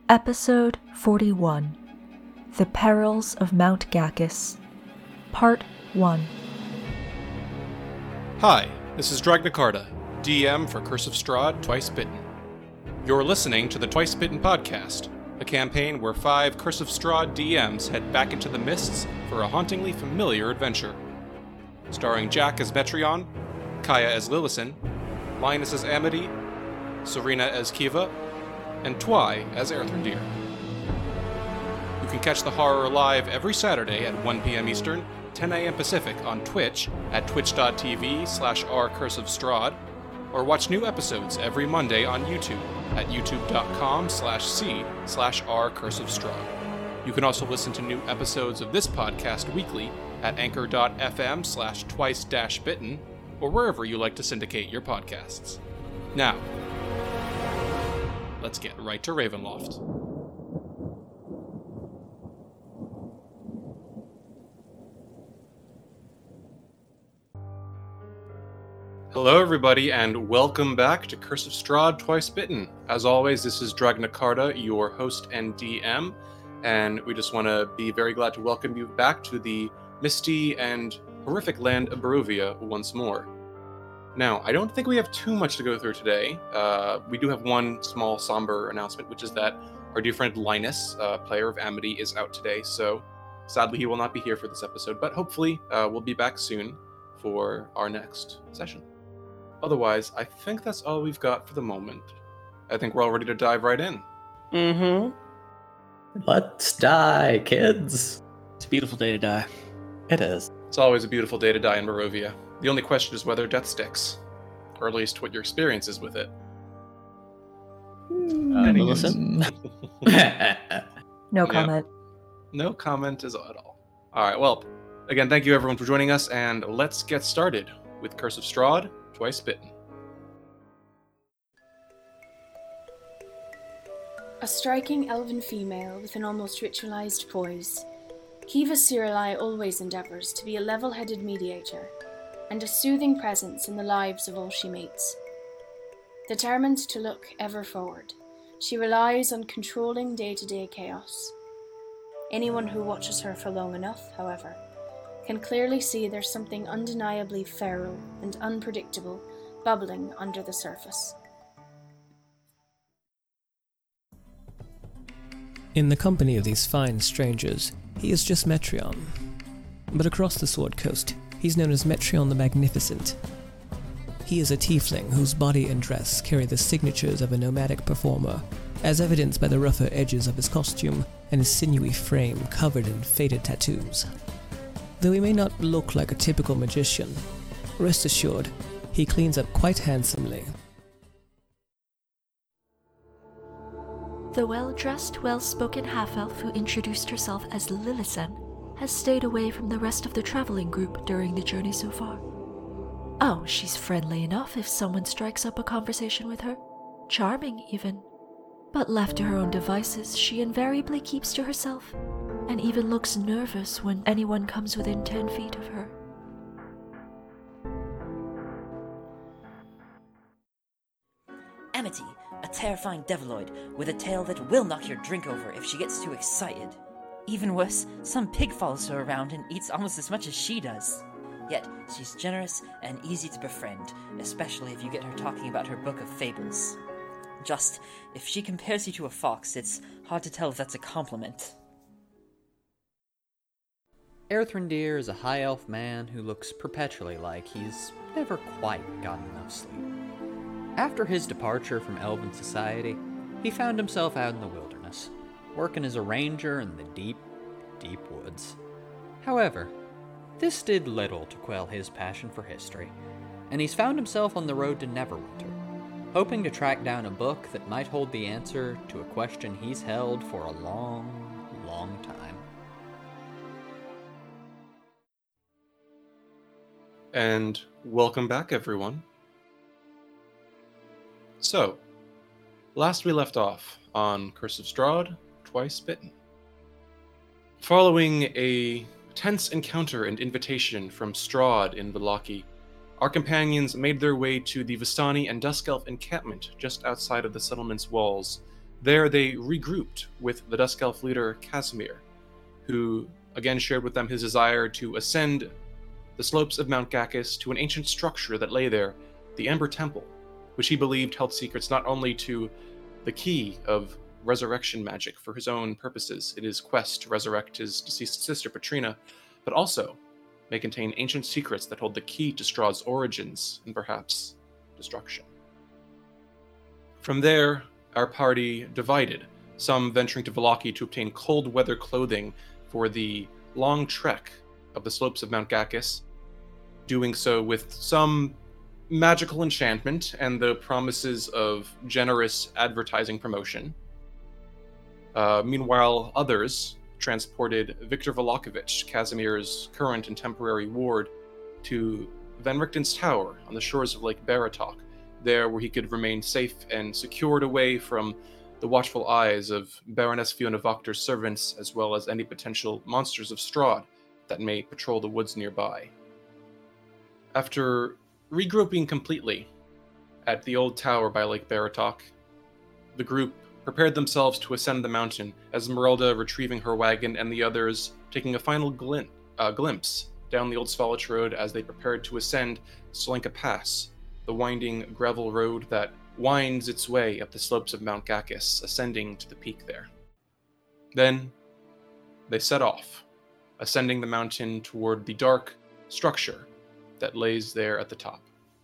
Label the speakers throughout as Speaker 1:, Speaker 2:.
Speaker 1: Episode 41, The Perils of Mount Gacchus, Part 1.
Speaker 2: Hi, this is Dragnacarta, DM for Curse of Strahd, Twice Bitten. You're listening to the Twice Bitten podcast, a campaign where 5 Curse of Strahd DMs head back into the mists for a hauntingly familiar adventure. Starring Jack as Metreon, Kaya as Lillison, Linus as Amity, Serena as Kiva, and Twy as Erthrendir. You can catch the horror live every Saturday at 1 p.m. Eastern, 10 a.m. Pacific on Twitch at twitch.tv/rcurseofstrahd, or watch new episodes every Monday on YouTube at youtube.com/c/rcurseofstrahd. You can also listen to new episodes of this podcast weekly at anchor.fm/twice-bitten, or wherever you like to syndicate your podcasts. Now, let's get right to Ravenloft. Hello everybody, and welcome back to Curse of Strahd, Twice Bitten. As always, this is Dragnacarta, your host and DM, and we just want to be very glad to welcome you back to the misty and horrific land of Barovia once more. Now, I don't think we have too much to go through today. We do have one small somber announcement, which is that our dear friend Linus, player of Amity, is out today, so sadly he will not be here for this episode, but hopefully we'll be back soon for our next session. Otherwise, I think that's all we've got for the moment. I think we're all ready to dive right in.
Speaker 3: Let's die, kids.
Speaker 4: It's a beautiful day to die.
Speaker 3: It is.
Speaker 2: It's always a beautiful day to die in Barovia. The only question is whether death sticks, or at least what your experience is with it.
Speaker 4: Listen.
Speaker 1: No comment.
Speaker 2: No comment is at all. Alright, well, again, thank you everyone for joining us, and let's get started with Curse of Strahd, Twice Bitten.
Speaker 5: A striking elven female with an almost ritualized poise, Kiva Cirili always endeavors to be a level-headed mediator and a soothing presence in the lives of all she meets. Determined to look ever forward, she relies on controlling day-to-day chaos. Anyone who watches her for long enough, however, can clearly see there's something undeniably feral and unpredictable bubbling under the surface.
Speaker 6: In the company of these fine strangers, he is just Metreon. But across the Sword Coast, he's known as Metreon the Magnificent. He is a tiefling whose body and dress carry the signatures of a nomadic performer, as evidenced by the rougher edges of his costume and his sinewy frame covered in faded tattoos. Though he may not look like a typical magician, rest assured, he cleans up quite handsomely.
Speaker 7: The well-dressed, well-spoken half-elf who introduced herself as Lillison has stayed away from the rest of the traveling group during the journey so far. Oh, she's friendly enough if someone strikes up a conversation with her. Charming, even. But left to her own devices, she invariably keeps to herself, and even looks nervous when anyone comes within 10 feet of her.
Speaker 8: Amity, a terrifying deviloid with a tail that will knock your drink over if she gets too excited. Even worse, some pig follows her around and eats almost as much as she does. Yet, she's generous and easy to befriend, especially if you get her talking about her book of fables. Just, if she compares you to a fox, it's hard to tell if that's a compliment.
Speaker 3: Erthrendir is a high elf man who looks perpetually like he's never quite gotten enough sleep. After his departure from elven society, he found himself out in the wilderness, working as a ranger in the deep, deep woods. However, this did little to quell his passion for history, and he's found himself on the road to Neverwinter, hoping to track down a book that might hold the answer to a question he's held for a long, long time.
Speaker 2: And welcome back, everyone. So, last we left off on Curse of Strahd, Twice Bitten. Following a tense encounter and invitation from Strahd in Vallaki, our companions made their way to the Vistani and Duskelf encampment just outside of the settlement's walls, There they regrouped with the Dusk Elf leader Casimir, who again shared with them his desire to ascend the slopes of Mount Gacchus to an ancient structure that lay there, the Ember Temple, which he believed held secrets not only to the key of resurrection magic for his own purposes in his quest to resurrect his deceased sister Petrina, but also may contain ancient secrets that hold the key to Strahd's origins and perhaps destruction. From there, our party divided, some venturing to Vallaki to obtain cold weather clothing for the long trek of the slopes of Mount Gacchus, doing so with some magical enchantment and the promises of generous advertising promotion. Meanwhile, others transported Viktor Valakovich, Casimir's current and temporary ward, to Van Richten's tower on the shores of Lake Baratok, there where he could remain safe and secured away from the watchful eyes of Baroness Fiona Voctor's servants, as well as any potential monsters of Strahd that may patrol the woods nearby. After regrouping completely at the old tower by Lake Baratok, the group prepared themselves to ascend the mountain, Esmeralda retrieving her wagon and the others taking a final glimpse down the old Svalich road as they prepared to ascend Solenka Pass, the winding gravel road that winds its way up the slopes of Mount Gacchus, ascending to the peak there. Then they set off, ascending the mountain toward the dark structure that lays there at the top.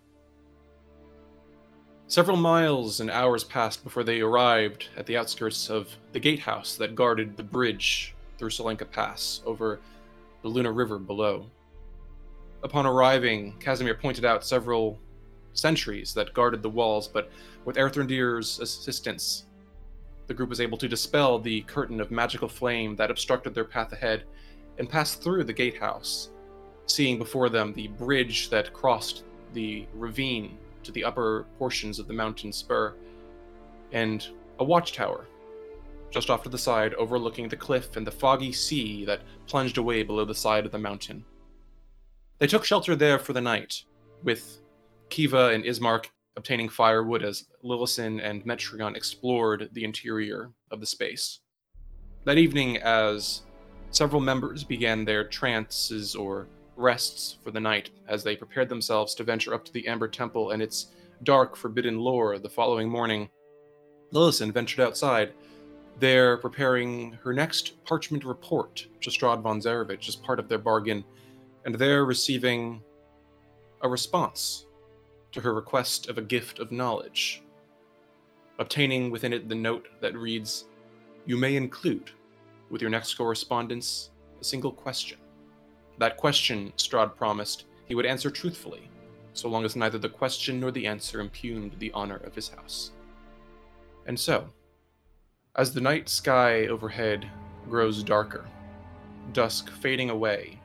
Speaker 2: Several miles and hours passed before they arrived at the outskirts of the gatehouse that guarded the bridge through Solenka Pass over the Luna River below. Upon arriving, Casimir pointed out several sentries that guarded the walls, but with Erthrindir's assistance, the group was able to dispel the curtain of magical flame that obstructed their path ahead and pass through the gatehouse, seeing before them the bridge that crossed the ravine to the upper portions of the mountain spur, and a watchtower just off to the side overlooking the cliff and the foggy sea that plunged away below the side of the mountain. They took shelter there for the night, with Kiva and Ismark obtaining firewood as Lillison and Metreon explored the interior of the space. That evening, as several members began their trances or rests for the night as they prepared themselves to venture up to the Amber Temple and its dark, forbidden lore the following morning, Lillison ventured outside, there preparing her next parchment report to Strahd von Zarovich as part of their bargain, and there receiving a response to her request of a gift of knowledge, obtaining within it the note that reads, "You may include, with your next correspondence, a single question. That question, Strahd promised, he would answer truthfully, so long as neither the question nor the answer impugned the honor of his house." And so, as the night sky overhead grows darker, dusk fading away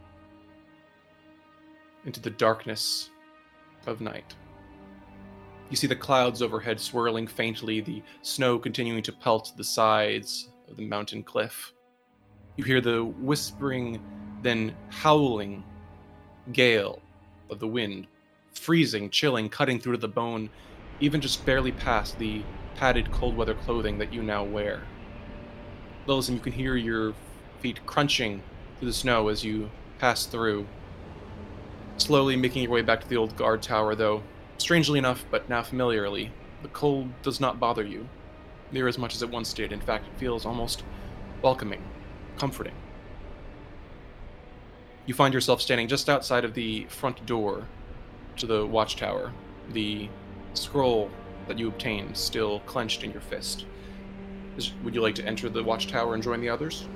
Speaker 2: into the darkness of night, you see the clouds overhead swirling faintly, the snow continuing to pelt the sides of the mountain cliff. You hear the whispering, then howling gale of the wind, freezing, chilling, cutting through to the bone, even just barely past the padded cold weather clothing that you now wear. Lillison, you can hear your feet crunching through the snow as you pass through, slowly making your way back to the old guard tower, though, strangely enough, but now familiarly, the cold does not bother you near as much as it once did. In fact, it feels almost welcoming, comforting. You find yourself standing just outside of the front door to the watchtower, the scroll that you obtained still clenched in your fist. Would you like to enter the watchtower and join the others?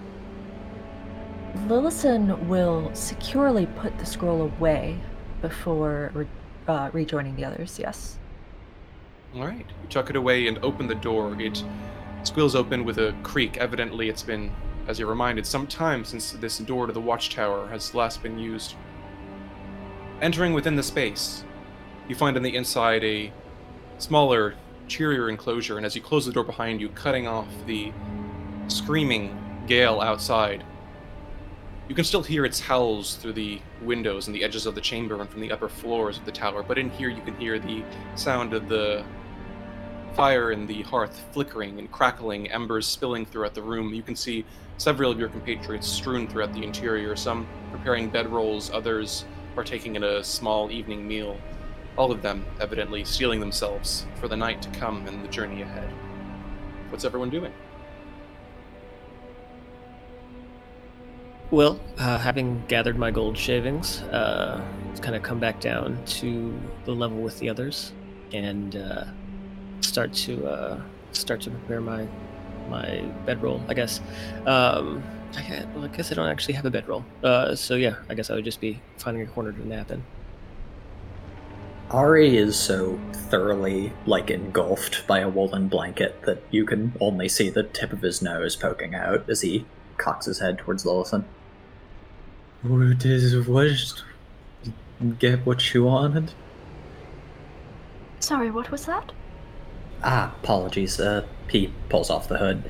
Speaker 1: Lillison will securely put the scroll away before rejoining the others, yes.
Speaker 2: All right. You tuck it away and open the door. It squeals open with a creak. Evidently, it's been, as you're reminded, some time since this door to the watchtower has last been used. Entering within the space, you find on the inside a smaller, cheerier enclosure, and as you close the door behind you, cutting off the screaming gale outside, you can still hear its howls through the windows and the edges of the chamber and from the upper floors of the tower, but in here you can hear the sound of the fire in the hearth flickering and crackling, embers spilling throughout the room. You can see several of your compatriots strewn throughout the interior, some preparing bedrolls, others partaking in a small evening meal. All of them evidently steeling themselves for the night to come and the journey ahead. What's everyone doing?
Speaker 6: Well, having gathered my gold shavings, kind of come back down to the level with the others, and start to prepare my bedroll. I guess. I guess I don't actually have a bedroll. So yeah, I guess I would just be finding a corner to nap in.
Speaker 9: Ari is so thoroughly, engulfed by a woolen blanket that you can only see the tip of his nose poking out as he cocks his head towards Lillison. Get what you wanted?
Speaker 7: Sorry, what was that?
Speaker 9: Apologies. He pulls off the hood.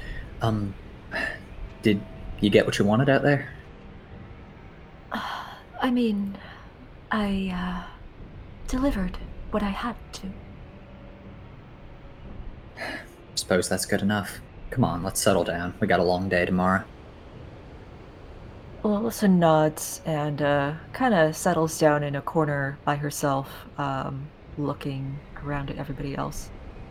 Speaker 9: Did you get what you wanted out there?
Speaker 7: I mean, I delivered what I had to.
Speaker 9: Suppose that's good enough. Come on, let's settle down. We got a long day tomorrow.
Speaker 1: Lillison nods and kind of settles down in a corner by herself, looking around at everybody else.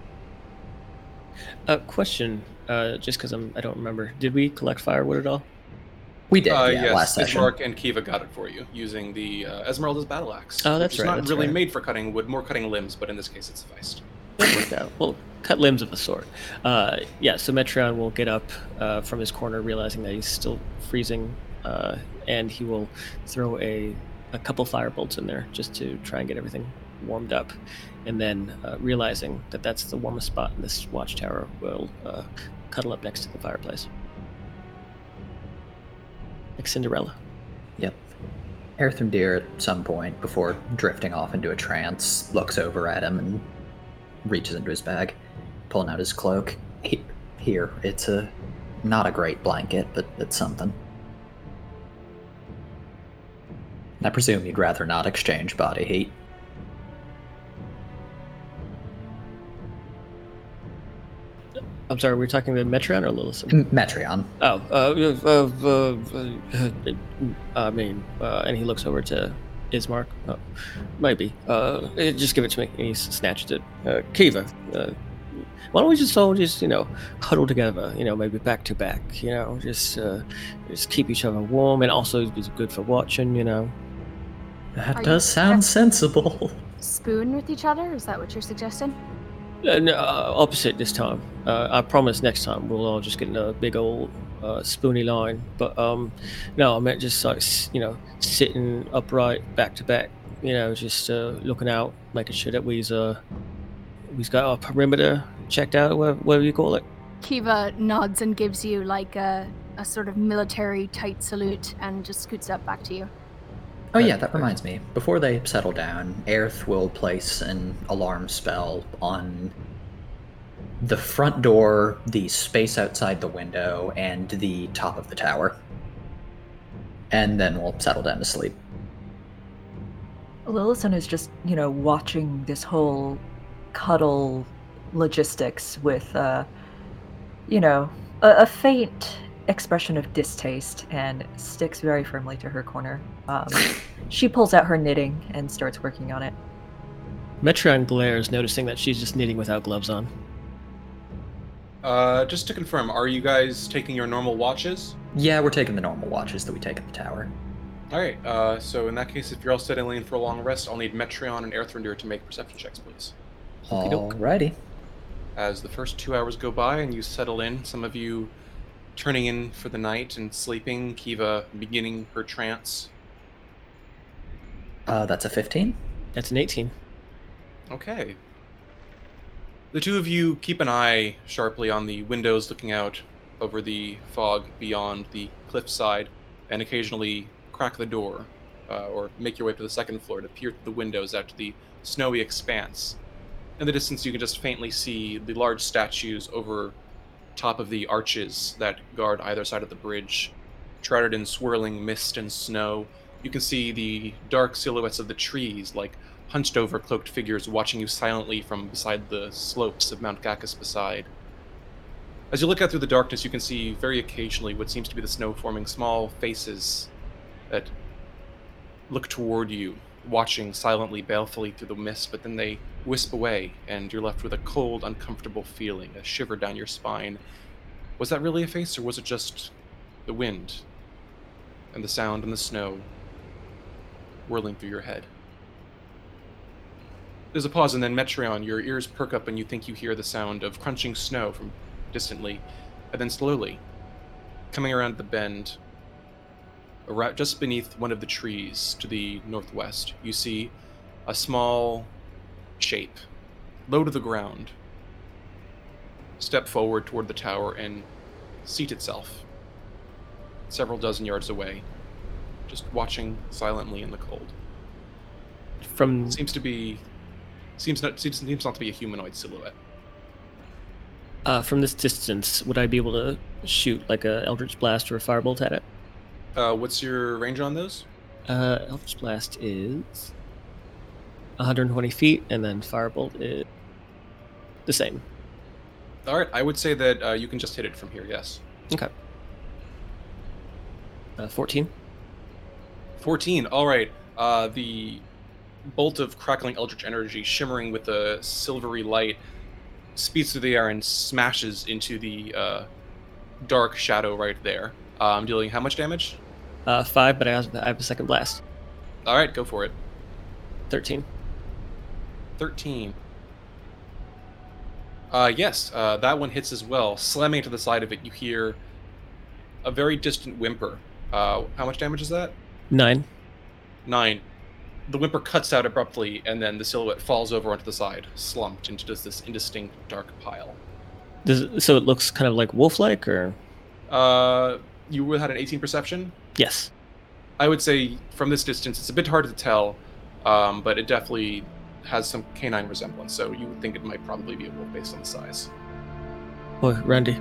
Speaker 6: Question, just because I don't remember. Did we collect firewood at all?
Speaker 9: We did,
Speaker 2: yes,
Speaker 9: last session.
Speaker 2: Mark and Kiva got it for you, using the Esmeralda's battle axe.
Speaker 6: Oh, that's
Speaker 2: which
Speaker 6: right.
Speaker 2: It's not
Speaker 6: that's
Speaker 2: really
Speaker 6: right.
Speaker 2: made for cutting wood, more cutting limbs, but in this case it sufficed.
Speaker 6: It worked out. Well, cut limbs of a sword. So Metreon will get up from his corner, realizing that he's still freezing, and he will throw a couple firebolts in there just to try and get everything warmed up. And then, realizing that that's the warmest spot in this watchtower, will cuddle up next to the fireplace. Like Cinderella.
Speaker 9: Yep. Earthrimdir at some point, before drifting off into a trance, looks over at him and reaches into his bag, pulling out his cloak. Here, it's not a great blanket, but it's something. I presume you'd rather not exchange body heat.
Speaker 6: I'm sorry, we're talking to Metreon or Lillison?
Speaker 9: Metreon.
Speaker 6: And he looks over to Ismark. Maybe. Just give it to me. And he snatched it. Kiva, why don't we just all huddle together, maybe back to back, just keep each other warm, and also it's good for watching,
Speaker 9: That does sound sensible.
Speaker 10: Spoon with each other? Is that what you're suggesting?
Speaker 6: No, opposite this time. I promise next time we'll all just get in a big old spoony line. But no, I meant just sitting upright, back to back. Just looking out, making sure that we've got our perimeter checked out, whatever you call it.
Speaker 10: Kiva nods and gives you a sort of military tight salute and just scoots up back to you.
Speaker 9: Oh yeah, that reminds me. Before they settle down, Aerith will place an alarm spell on the front door, the space outside the window, and the top of the tower. And then we'll settle down to sleep.
Speaker 1: Lillison is just, watching this whole cuddle logistics with, a faint expression of distaste, and sticks very firmly to her corner. She pulls out her knitting and starts working on it.
Speaker 6: Metreon glares, noticing that she's just knitting without gloves on.
Speaker 2: Just to confirm, are you guys taking your normal watches?
Speaker 9: Yeah, we're taking the normal watches that we take at the tower.
Speaker 2: Alright, so in that case, if you're all settling in for a long rest, I'll need Metreon and Earthrimdir to make perception checks, please.
Speaker 9: Alrighty.
Speaker 2: As the first 2 hours go by and you settle in, some of you turning in for the night and sleeping, Kiva beginning her trance.
Speaker 9: That's a 15.
Speaker 6: That's an 18.
Speaker 2: Okay. The two of you keep an eye sharply on the windows looking out over the fog beyond the cliffside, and occasionally crack the door, or make your way to the second floor to peer through the windows out to the snowy expanse. In the distance, you can just faintly see the large statues over top of the arches that guard either side of the bridge, shrouded in swirling mist and snow. You can see the dark silhouettes of the trees, like hunched over cloaked figures watching you silently from beside the slopes of Mount Gacchus beside. As you look out through the darkness, you can see very occasionally what seems to be the snow forming small faces that look toward you, watching silently, balefully through the mist, but then they wisp away, and you're left with a cold, uncomfortable feeling, a shiver down your spine. Was that really a face, or was it just the wind and the sound and the snow whirling through your head? There's a pause, and then Metreon, your ears perk up and you think you hear the sound of crunching snow from distantly, and then slowly, coming around the bend, just beneath one of the trees to the northwest, you see a small shape, low to the ground, step forward toward the tower and seat itself several dozen yards away, just watching silently in the cold. Seems not to be a humanoid silhouette.
Speaker 4: From this distance, would I be able to shoot like a Eldritch Blast or a Firebolt at it?
Speaker 2: What's your range on those?
Speaker 4: Eldritch Blast is 120 feet, and then Firebolt is the same.
Speaker 2: All right, I would say that you can just hit it from here, yes.
Speaker 4: Okay. 14.
Speaker 2: 14, all right. The bolt of crackling eldritch energy shimmering with a silvery light speeds through the air and smashes into the dark shadow right there. Dealing how much damage?
Speaker 4: 5, but I have a second blast.
Speaker 2: All right, go for it.
Speaker 4: 13.
Speaker 2: 13. Yes, that one hits as well. Slamming to the side of it, you hear a very distant whimper. How much damage is that?
Speaker 4: 9.
Speaker 2: 9. The whimper cuts out abruptly, and then the silhouette falls over onto the side, slumped into just this indistinct dark pile.
Speaker 4: So it looks kind of like wolf-like, or?
Speaker 2: You had an 18 perception?
Speaker 4: Yes.
Speaker 2: I would say from this distance, it's a bit hard to tell, but it definitely has some canine resemblance, so you would think it might probably be a wolf based on the size.
Speaker 4: Boy, Randy.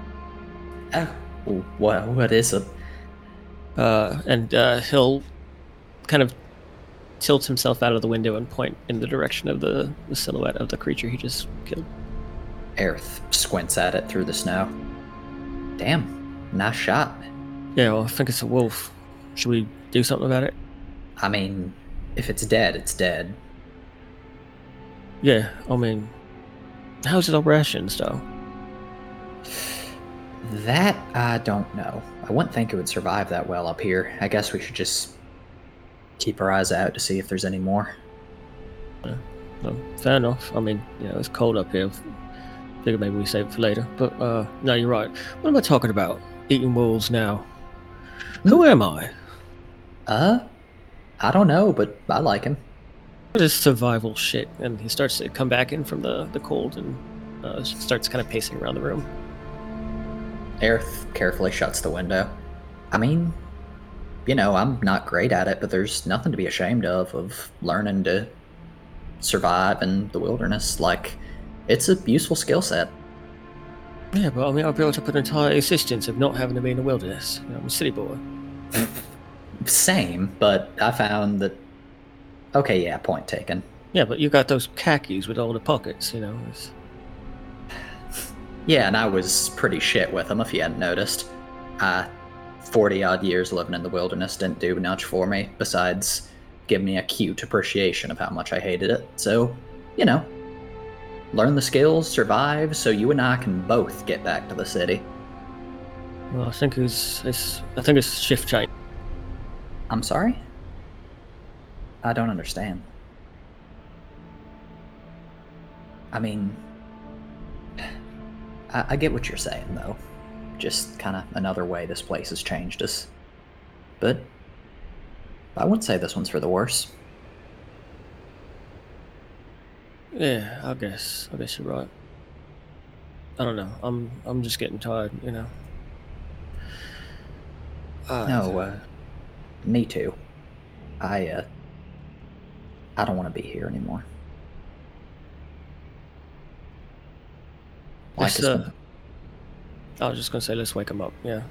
Speaker 9: What is it?
Speaker 4: And he'll kind of tilt himself out of the window and point in the direction of the silhouette of the creature he just killed.
Speaker 9: Aerith squints at it through the snow. Damn, nice shot.
Speaker 4: Yeah, well, I think it's a wolf. Should we do something about it?
Speaker 9: I mean, if it's dead, it's dead.
Speaker 4: Yeah, I mean, how's it all rations, though?
Speaker 9: That I don't know. I wouldn't think it would survive that well up here. I guess we should just keep our eyes out to see if there's any more.
Speaker 4: No, fair enough. I mean, it's cold up here. Figure maybe we save it for later. But, no, you're right. What am I talking about? Eating wolves now. Who am I?
Speaker 9: I don't know, but I like him.
Speaker 4: This survival shit. And he starts to come back in from the cold and starts kind of pacing around the room.
Speaker 9: Aerith carefully shuts the window. I mean, I'm not great at it, but there's nothing to be ashamed of learning to survive in the wilderness. Like, it's a useful skill set.
Speaker 4: Yeah, but I mean, I built up an entire existence of not having to be in the wilderness. I'm a city boy.
Speaker 9: Same, but I found that... Okay, yeah, point taken.
Speaker 4: Yeah, but you got those khakis with all the pockets, It's...
Speaker 9: Yeah, and I was pretty shit with them, if you hadn't noticed. 40-odd years living in the wilderness didn't do much for me, besides give me a cute appreciation of how much I hated it. So, learn the skills, survive, so you and I can both get back to the city.
Speaker 4: Well, I think it's shift change.
Speaker 9: I'm sorry? I don't understand. I mean... I get what you're saying, though. Just kind of another way this place has changed us. But I wouldn't say this one's for the worse.
Speaker 4: Yeah, I guess you're right. I don't know. I'm just getting tired,
Speaker 9: No, me too. I don't want to be here anymore.
Speaker 4: I was just gonna say, let's wake him up. Yeah.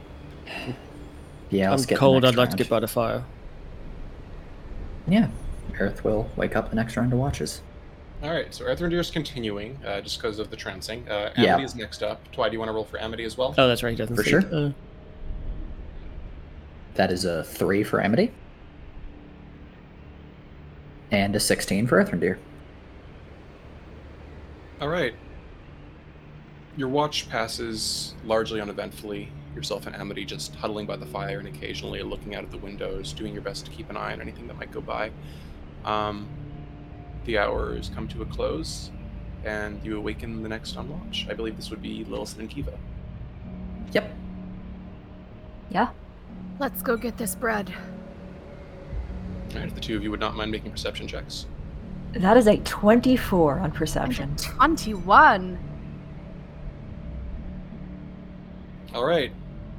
Speaker 9: Yeah,
Speaker 4: I'm cold. I'd like to get by the fire.
Speaker 9: Yeah, Aerith will wake up the next round of watches.
Speaker 2: All right, so Earthrendir is continuing, just because of the trancing. Amity
Speaker 9: Yeah.
Speaker 2: is next up. Twy, do you want to roll for Amity as well?
Speaker 4: Oh, that's right. He doesn't
Speaker 9: For
Speaker 4: sleep.
Speaker 9: sure. That is a 3 for Amity. And a 16 for Earthrendir.
Speaker 2: All right. Your watch passes largely uneventfully. Yourself and Amity just huddling by the fire and occasionally looking out of the windows, doing your best to keep an eye on anything that might go by. The hours come to a close, and you awaken the next on watch. I believe this would be Lilith and Kiva.
Speaker 9: Yep.
Speaker 1: Yeah.
Speaker 10: Let's go get this bread.
Speaker 2: All right, if the two of you would not mind making perception checks.
Speaker 1: That is a 24 on perception.
Speaker 10: 21.
Speaker 2: All right.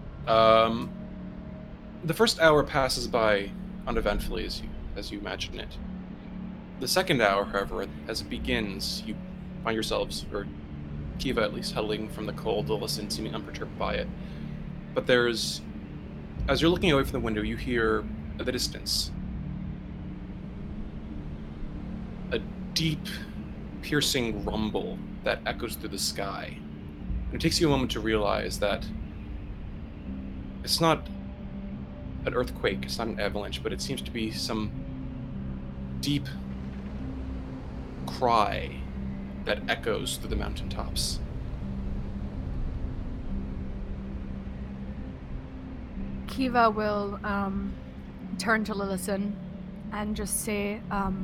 Speaker 2: The first hour passes by uneventfully as you imagine it. The second hour, however, as it begins, you find yourselves, or Kiva at least, huddling from the cold, Lilith seeming unperturbed by it. But as you're looking away from the window, you hear at the distance a deep, piercing rumble that echoes through the sky. And it takes you a moment to realize that it's not an earthquake, it's not an avalanche, but it seems to be some deep cry that echoes through the mountaintops.
Speaker 10: Kiva will turn to Lillison and just say,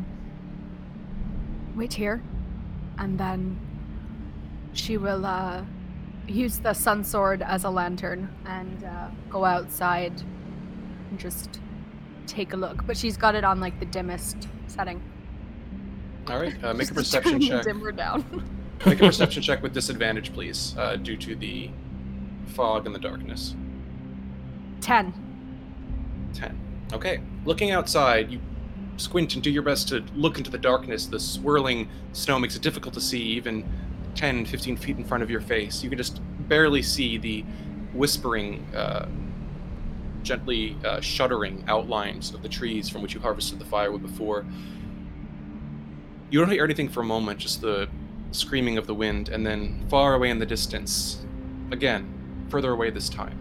Speaker 10: wait here. And then she will use the sun sword as a lantern and go outside and just take a look. But she's got it on like the dimmest setting.
Speaker 2: All right, make a
Speaker 10: Just
Speaker 2: perception
Speaker 10: turn the
Speaker 2: check.
Speaker 10: dimmer down.
Speaker 2: Make a perception check with disadvantage, please, due to the fog and the darkness.
Speaker 10: 10.
Speaker 2: 10. Okay. Looking outside, you squint and do your best to look into the darkness. The swirling snow makes it difficult to see even 10, 15 feet in front of your face. You can just barely see the whispering, gently shuddering outlines of the trees from which you harvested the firewood before. You don't hear anything for a moment, just the screaming of the wind, and then far away in the distance, again, further away this time.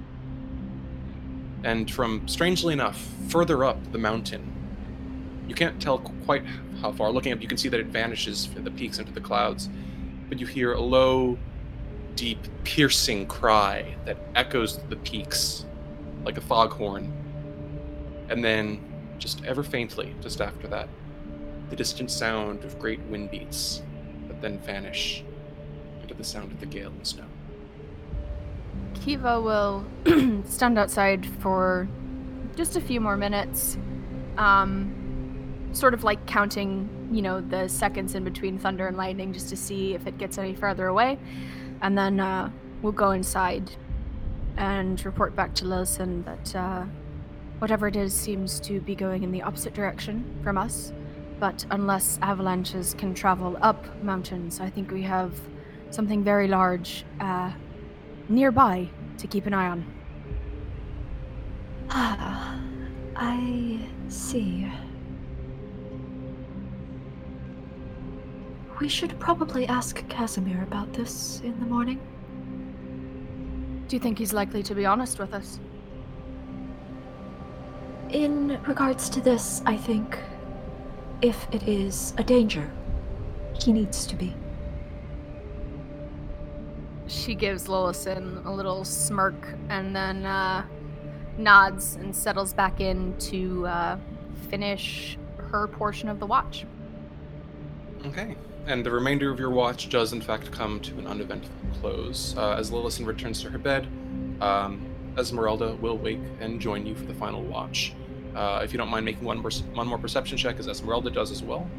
Speaker 2: And from, strangely enough, further up the mountain, you can't tell quite how far. Looking up, you can see that it vanishes in the peaks into the clouds, but you hear a low, deep, piercing cry that echoes through the peaks like a foghorn. And then, just ever faintly, just after that, the distant sound of great wind beats that then vanish into the sound of the gale and snow.
Speaker 10: Kiva will stand outside for just a few more minutes, sort of like counting, the seconds in between thunder and lightning just to see if it gets any further away. And then we'll go inside and report back to Lilson that whatever it is seems to be going in the opposite direction from us. But unless avalanches can travel up mountains, I think we have something very large nearby to keep an eye on.
Speaker 7: Ah, I see. We should probably ask Casimir about this in the morning.
Speaker 10: Do you think he's likely to be honest with us?
Speaker 7: In regards to this, I think if it is a danger, he needs to be.
Speaker 10: She gives Lillison a little smirk and then nods and settles back in to finish her portion of the watch.
Speaker 2: Okay. And the remainder of your watch does in fact come to an uneventful close. As Lillison returns to her bed, Esmeralda will wake and join you for the final watch. If you don't mind making one more perception check, as Esmeralda does as well.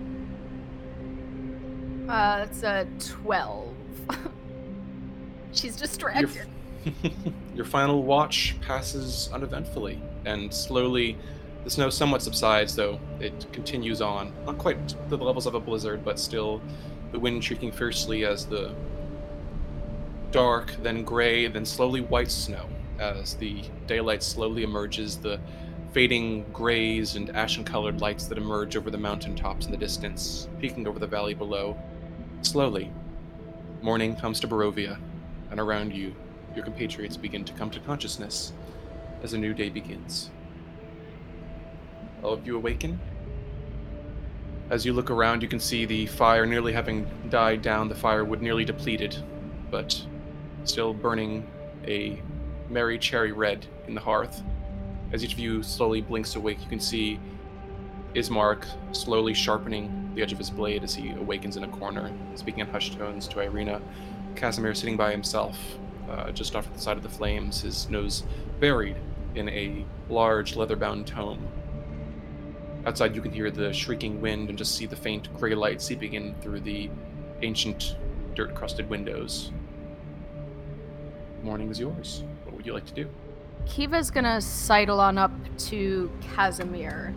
Speaker 10: It's a 12. She's distracted.
Speaker 2: Your final watch passes uneventfully, and slowly the snow somewhat subsides, though it continues on. Not quite to the levels of a blizzard, but still the wind shrieking fiercely as the dark, then gray, then slowly white snow. As the daylight slowly emerges, the fading grays and ashen-colored lights that emerge over the mountaintops in the distance, peeking over the valley below. Slowly, morning comes to Barovia, and around you, your compatriots begin to come to consciousness as a new day begins. All of you awaken. As you look around, you can see the fire nearly having died down, the firewood nearly depleted, but still burning a merry cherry red in the hearth. As each of you slowly blinks awake, you can see Ismark slowly sharpening the edge of his blade as he awakens in a corner, speaking in hushed tones to Irina. Casimir sitting by himself, just off to the side of the flames, his nose buried in a large leather-bound tome. Outside, you can hear the shrieking wind and just see the faint gray light seeping in through the ancient, dirt-crusted windows. Morning is yours. What would you like to do?
Speaker 10: Kiva's gonna sidle on up to Casimir,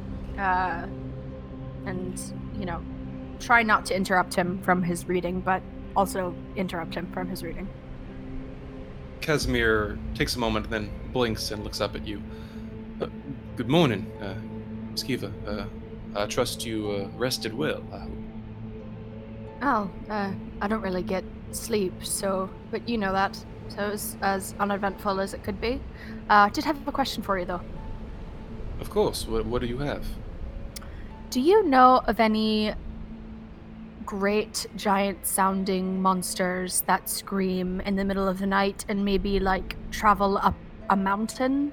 Speaker 10: and, try not to interrupt him from his reading, but also interrupt him from his reading.
Speaker 2: Casimir takes a moment, then blinks and looks up at you. Good morning, Miss Kiva. I trust you rested well, I hope.
Speaker 10: I don't really get sleep, but you know that. So it was as uneventful as it could be. Did have a question for you, though.
Speaker 2: Of course. What do you have?
Speaker 10: Do you know of any great, giant-sounding monsters that scream in the middle of the night and maybe, travel up a mountain?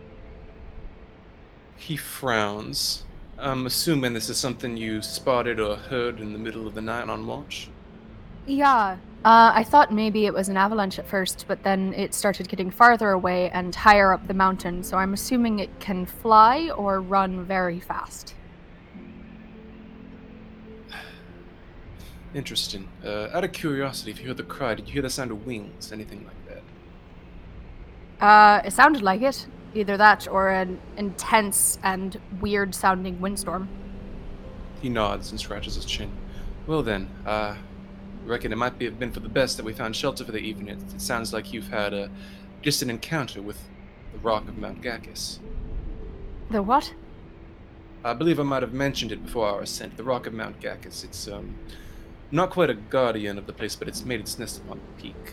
Speaker 2: He frowns. I'm assuming this is something you spotted or heard in the middle of the night on watch?
Speaker 10: Yeah. I thought maybe it was an avalanche at first, but then it started getting farther away and higher up the mountain, so I'm assuming it can fly or run very fast.
Speaker 2: Interesting. Out of curiosity, if you heard the cry, did you hear the sound of wings? Anything like
Speaker 10: that? It sounded like it. Either that or an intense and weird-sounding windstorm.
Speaker 2: He nods and scratches his chin. Well then, I reckon it might have been for the best that we found shelter for the evening. It sounds like you've had a distant encounter with the rock of Mount Gakis.
Speaker 10: The what?
Speaker 2: I believe I might have mentioned it before our ascent. The rock of Mount Gakis. It's not quite a guardian of the place, but it's made its nest upon the peak.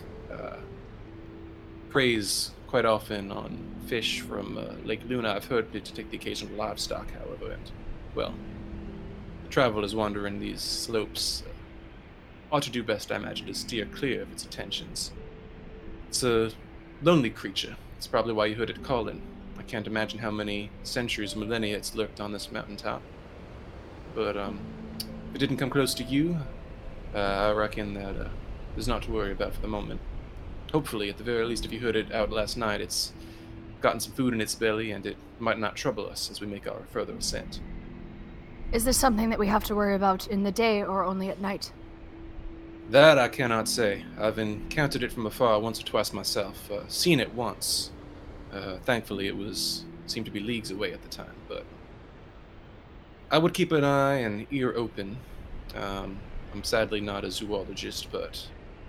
Speaker 2: Preys quite often on fish from Lake Luna. I've heard it to take the occasional livestock, however, and, well, the travelers wandering these slopes ought to do best, I imagine, to steer clear of its attentions. It's a lonely creature. It's probably why you heard it calling. I can't imagine how many centuries, millennia it's lurked on this mountaintop. But, if it didn't come close to you, I reckon that there's not to worry about for the moment. Hopefully, at the very least, if you heard it out last night, it's gotten some food in its belly, and it might not trouble us as we make our further ascent.
Speaker 10: Is this something that we have to worry about in the day or only at night?
Speaker 2: That I cannot say. I've encountered it from afar once or twice myself. Seen it once. Thankfully, it seemed to be leagues away at the time, but I would keep an eye and ear open. I'm sadly not a zoologist, but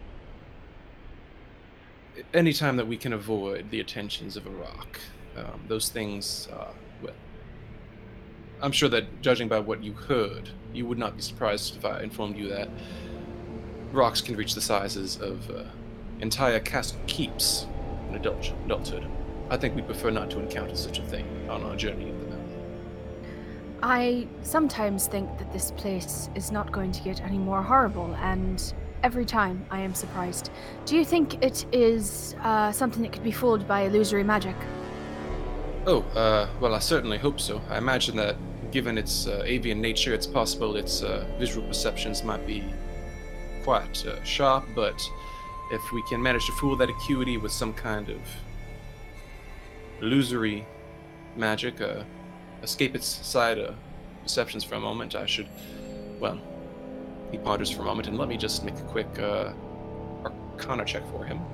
Speaker 2: any time that we can avoid the attentions of a rock, those things, well, I'm sure that judging by what you heard, you would not be surprised if I informed you that rocks can reach the sizes of entire castle keeps in adulthood. I think we prefer not to encounter such a thing on our journey in the mountain.
Speaker 10: I sometimes think that this place is not going to get any more horrible, and every time I am surprised. Do you think it is something that could be fooled by illusory magic?
Speaker 2: Oh, well, I certainly hope so. I imagine that given its avian nature, it's possible its visual perceptions might be quite sharp, but if we can manage to fool that acuity with some kind of illusory magic, escape its side perceptions for a moment, I should, well, he ponders for a moment, and let me just make a quick Arcana check for him.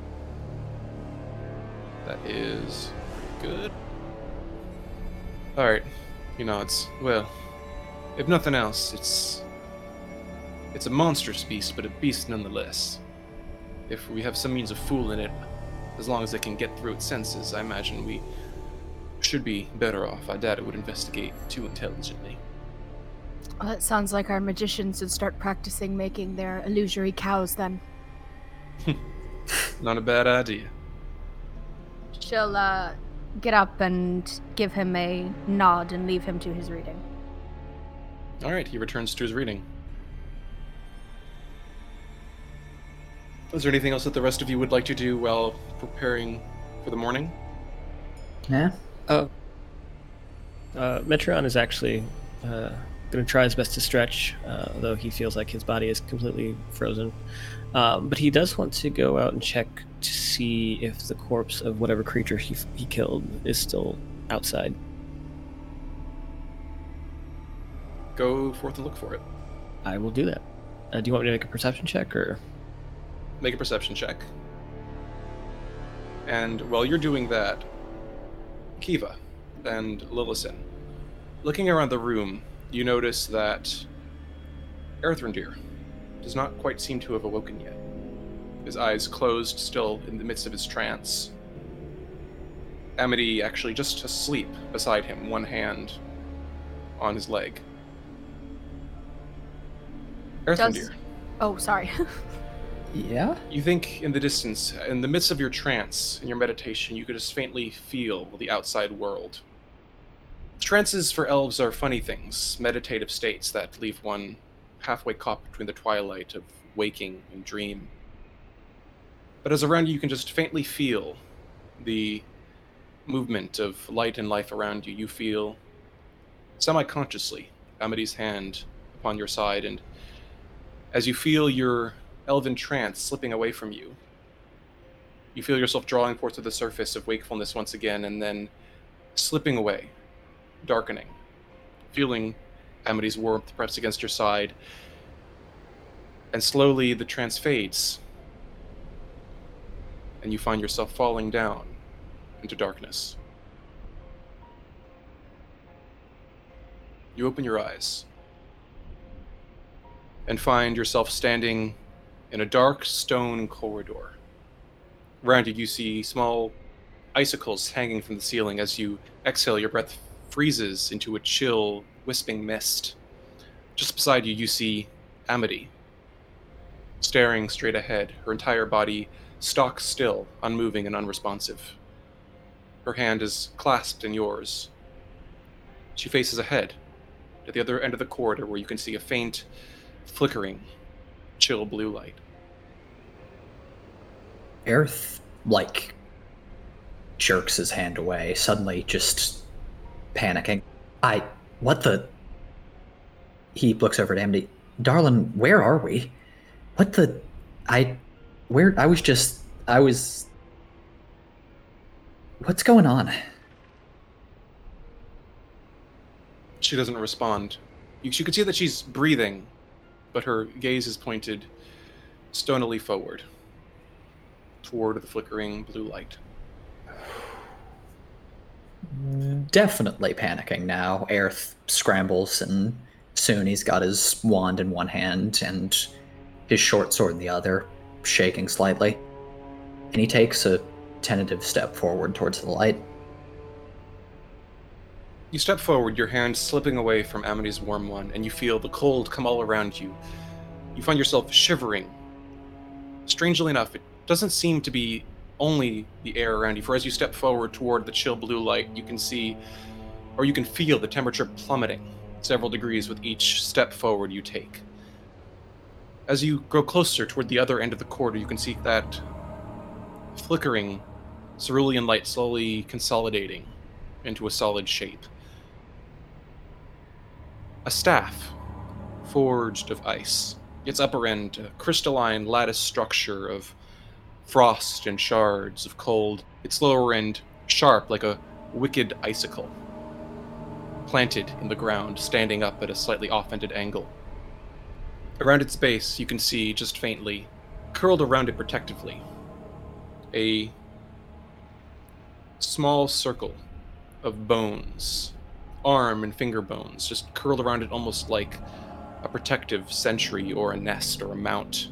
Speaker 2: That is good. Alright, he nods. Well, if nothing else, it's a monstrous beast, but a beast nonetheless. If we have some means of fooling it, as long as it can get through its senses, I imagine we should be better off. I doubt it would investigate too intelligently.
Speaker 10: Well, it sounds like our magicians should start practicing making their illusory cows then.
Speaker 2: Not a bad idea.
Speaker 10: She'll get up and give him a nod and leave him to his reading.
Speaker 2: All right, he returns to his reading. Is there anything else that the rest of you would like to do while preparing for the morning?
Speaker 9: Yeah.
Speaker 4: Metreon is actually going to try his best to stretch, though he feels like his body is completely frozen. But he does want to go out and check to see if the corpse of whatever creature he killed is still outside.
Speaker 2: Go forth and look for it.
Speaker 4: I will do that. Do you want me to make a perception check, or...?
Speaker 2: Make a perception check. And while you're doing that, Kiva and Lillison, looking around the room, you notice that Erthrindir does not quite seem to have awoken yet. His eyes closed, still in the midst of his trance. Amity actually just asleep beside him, one hand on his leg. Erthrindir.
Speaker 10: Oh, sorry.
Speaker 9: Yeah?
Speaker 2: You think in the distance, in the midst of your trance, in your meditation, you could just faintly feel the outside world. Trances for elves are funny things, meditative states that leave one halfway caught between the twilight of waking and dream. But as around you, you can just faintly feel the movement of light and life around you. You feel, semi-consciously, Amity's hand upon your side, and as you feel your elven trance slipping away from you, you feel yourself drawing forth to the surface of wakefulness once again, and then slipping away, darkening, feeling Amity's warmth pressed against your side, and slowly the trance fades, and you find yourself falling down into darkness. You open your eyes and find yourself standing in a dark stone corridor. Around you see small icicles hanging from the ceiling. As you exhale, your breath freezes into a chill, wisping mist. Just beside you, you see Amity, staring straight ahead, her entire body stock still, unmoving and unresponsive. Her hand is clasped in yours. She faces ahead, at the other end of the corridor, where you can see a faint, flickering, chill blue light.
Speaker 9: Aerith, jerks his hand away, suddenly just panicking. What the... He looks over at Amity. Darlin, where are we? What the... What's going on?
Speaker 2: She doesn't respond. You can see that she's breathing, but her gaze is pointed stonily forward, toward the flickering blue light.
Speaker 9: Definitely panicking now. Aerith scrambles, and soon he's got his wand in one hand and his short sword in the other, shaking slightly. And he takes a tentative step forward towards the light.
Speaker 2: You step forward, your hand slipping away from Amity's warm one, and you feel the cold come all around you. You find yourself shivering. Strangely enough, it doesn't seem to be only the air around you, for as you step forward toward the chill blue light, you can see, or you can feel the temperature plummeting several degrees with each step forward you take. As you grow closer toward the other end of the corridor, you can see that flickering cerulean light slowly consolidating into a solid shape. A staff, forged of ice. Its upper end, a crystalline lattice structure of frost and shards of cold. Its lower end, sharp like a wicked icicle, planted in the ground, standing up at a slightly off-ended angle. Around its base, you can see, just faintly, curled around it protectively, a small circle of bones, arm and finger bones, just curled around it almost like a protective sentry or a nest or a mount.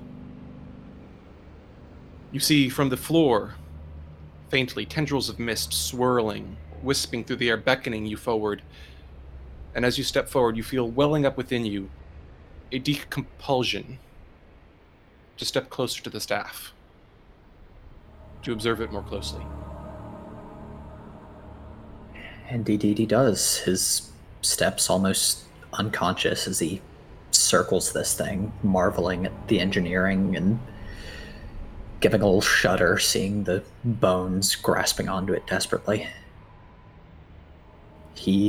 Speaker 2: You see from the floor, faintly, tendrils of mist swirling wisping through the air, beckoning you forward. And as you step forward, you feel welling up within you a deep compulsion to step closer to the staff, to observe it more closely.
Speaker 9: Indeed, he does. His steps almost unconscious as he circles this thing, marveling at the engineering and giving a little shudder, seeing the bones grasping onto it desperately. He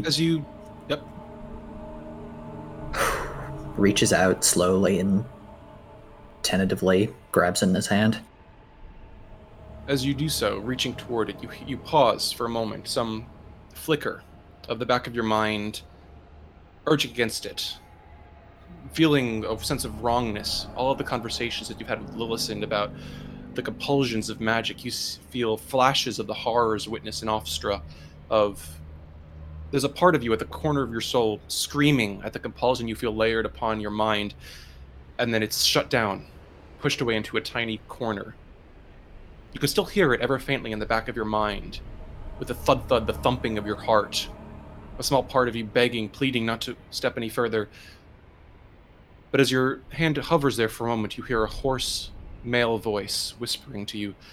Speaker 9: reaches out slowly and tentatively grabs it in his hand.
Speaker 2: As you do so, reaching toward it, you pause for a moment, some flicker of the back of your mind urging against it, feeling a sense of wrongness. All of the conversations that you've had with Lillison about the compulsions of magic, you feel flashes of the horrors witnessed in Offstra of... There's a part of you at the corner of your soul screaming at the compulsion you feel layered upon your mind, and then it's shut down, pushed away into a tiny corner. You can still hear it ever faintly in the back of your mind, with the thud-thud, the thumping of your heart. A small part of you begging, pleading not to step any further. But as your hand hovers there for a moment, you hear a hoarse male voice whispering to you,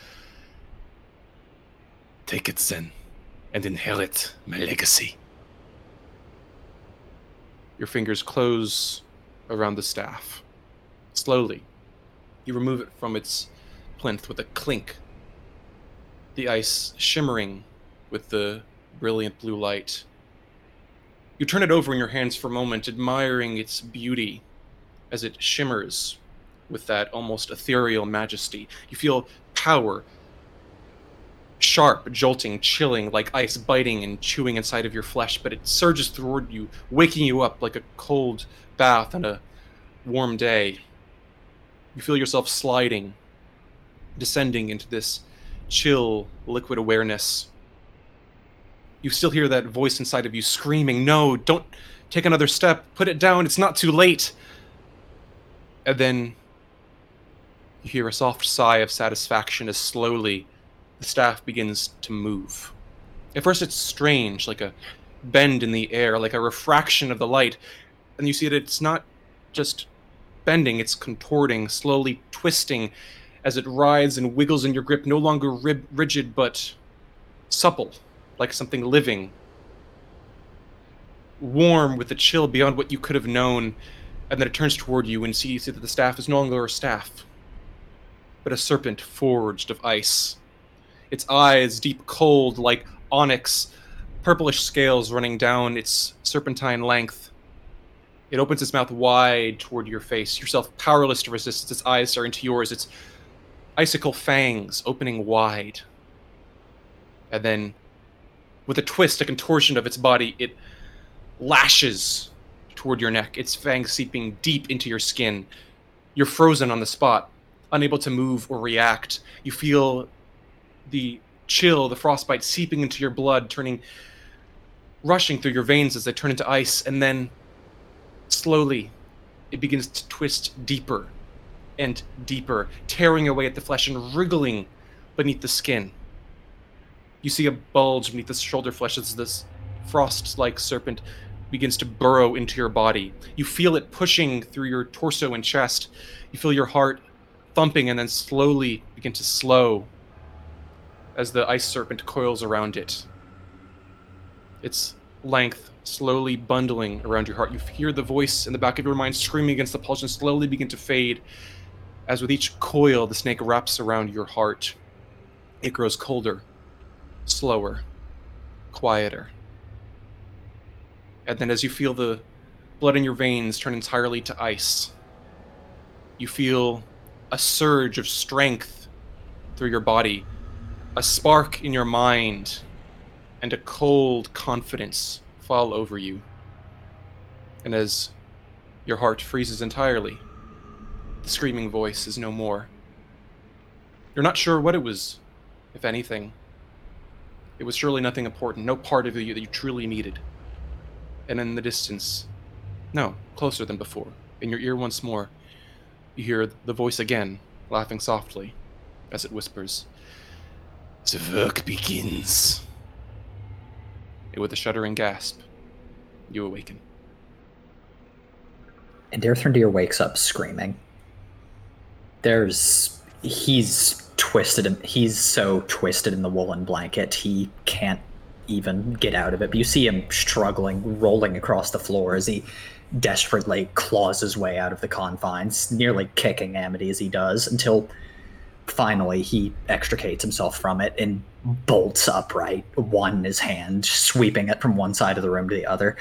Speaker 2: "Take it, then, and inherit my legacy." Your fingers close around the staff. Slowly, you remove it from its plinth with a clink, the ice shimmering with the brilliant blue light. You turn it over in your hands for a moment, admiring its beauty as it shimmers with that almost ethereal majesty. You feel power, sharp, jolting, chilling, like ice biting and chewing inside of your flesh, but it surges toward you, waking you up like a cold bath on a warm day. You feel yourself sliding, descending into this chill, liquid awareness. You still hear that voice inside of you screaming, "No, don't take another step, put it down, it's not too late." And then you hear a soft sigh of satisfaction as slowly the staff begins to move. At first it's strange, like a bend in the air, like a refraction of the light, and you see that it's not just bending, it's contorting, slowly twisting as it writhes and wiggles in your grip, no longer rigid but supple, like something living, warm with a chill beyond what you could have known. And then it turns toward you and you see that the staff is no longer a staff, but a serpent forged of ice. Its eyes deep cold like onyx, purplish scales running down its serpentine length. It opens its mouth wide toward your face, yourself powerless to resist as its eyes stare into yours, its icicle fangs opening wide. And then, with a twist, a contortion of its body, it lashes toward your neck, its fangs seeping deep into your skin. You're frozen on the spot, unable to move or react. You feel the chill, the frostbite seeping into your blood, rushing through your veins as they turn into ice, and then, slowly, it begins to twist deeper and deeper, tearing away at the flesh and wriggling beneath the skin. You see a bulge beneath the shoulder flesh as this frost-like serpent begins to burrow into your body. You feel it pushing through your torso and chest. You feel your heart thumping and then slowly begin to slow as the ice serpent coils around it. Its length slowly bundling around your heart. You hear the voice in the back of your mind screaming against the pulse and slowly begin to fade as with each coil the snake wraps around your heart. It grows colder, slower, quieter. And then as you feel the blood in your veins turn entirely to ice, you feel a surge of strength through your body, a spark in your mind, and a cold confidence fall over you. And as your heart freezes entirely, the screaming voice is no more. You're not sure what it was, if anything. It was surely nothing important, no part of you that you truly needed. And in the distance, no, closer than before, in your ear once more, you hear the voice again, laughing softly, as it whispers, "The work begins." With a shuddering gasp, you awaken.
Speaker 9: And Erthrendir wakes up screaming. He's so twisted in the woolen blanket, he can't even get out of it. But you see him struggling, rolling across the floor as he desperately claws his way out of the confines, nearly kicking Amity as he does, until finally he extricates himself from it and bolts upright, one in his hand, sweeping it from one side of the room to the other.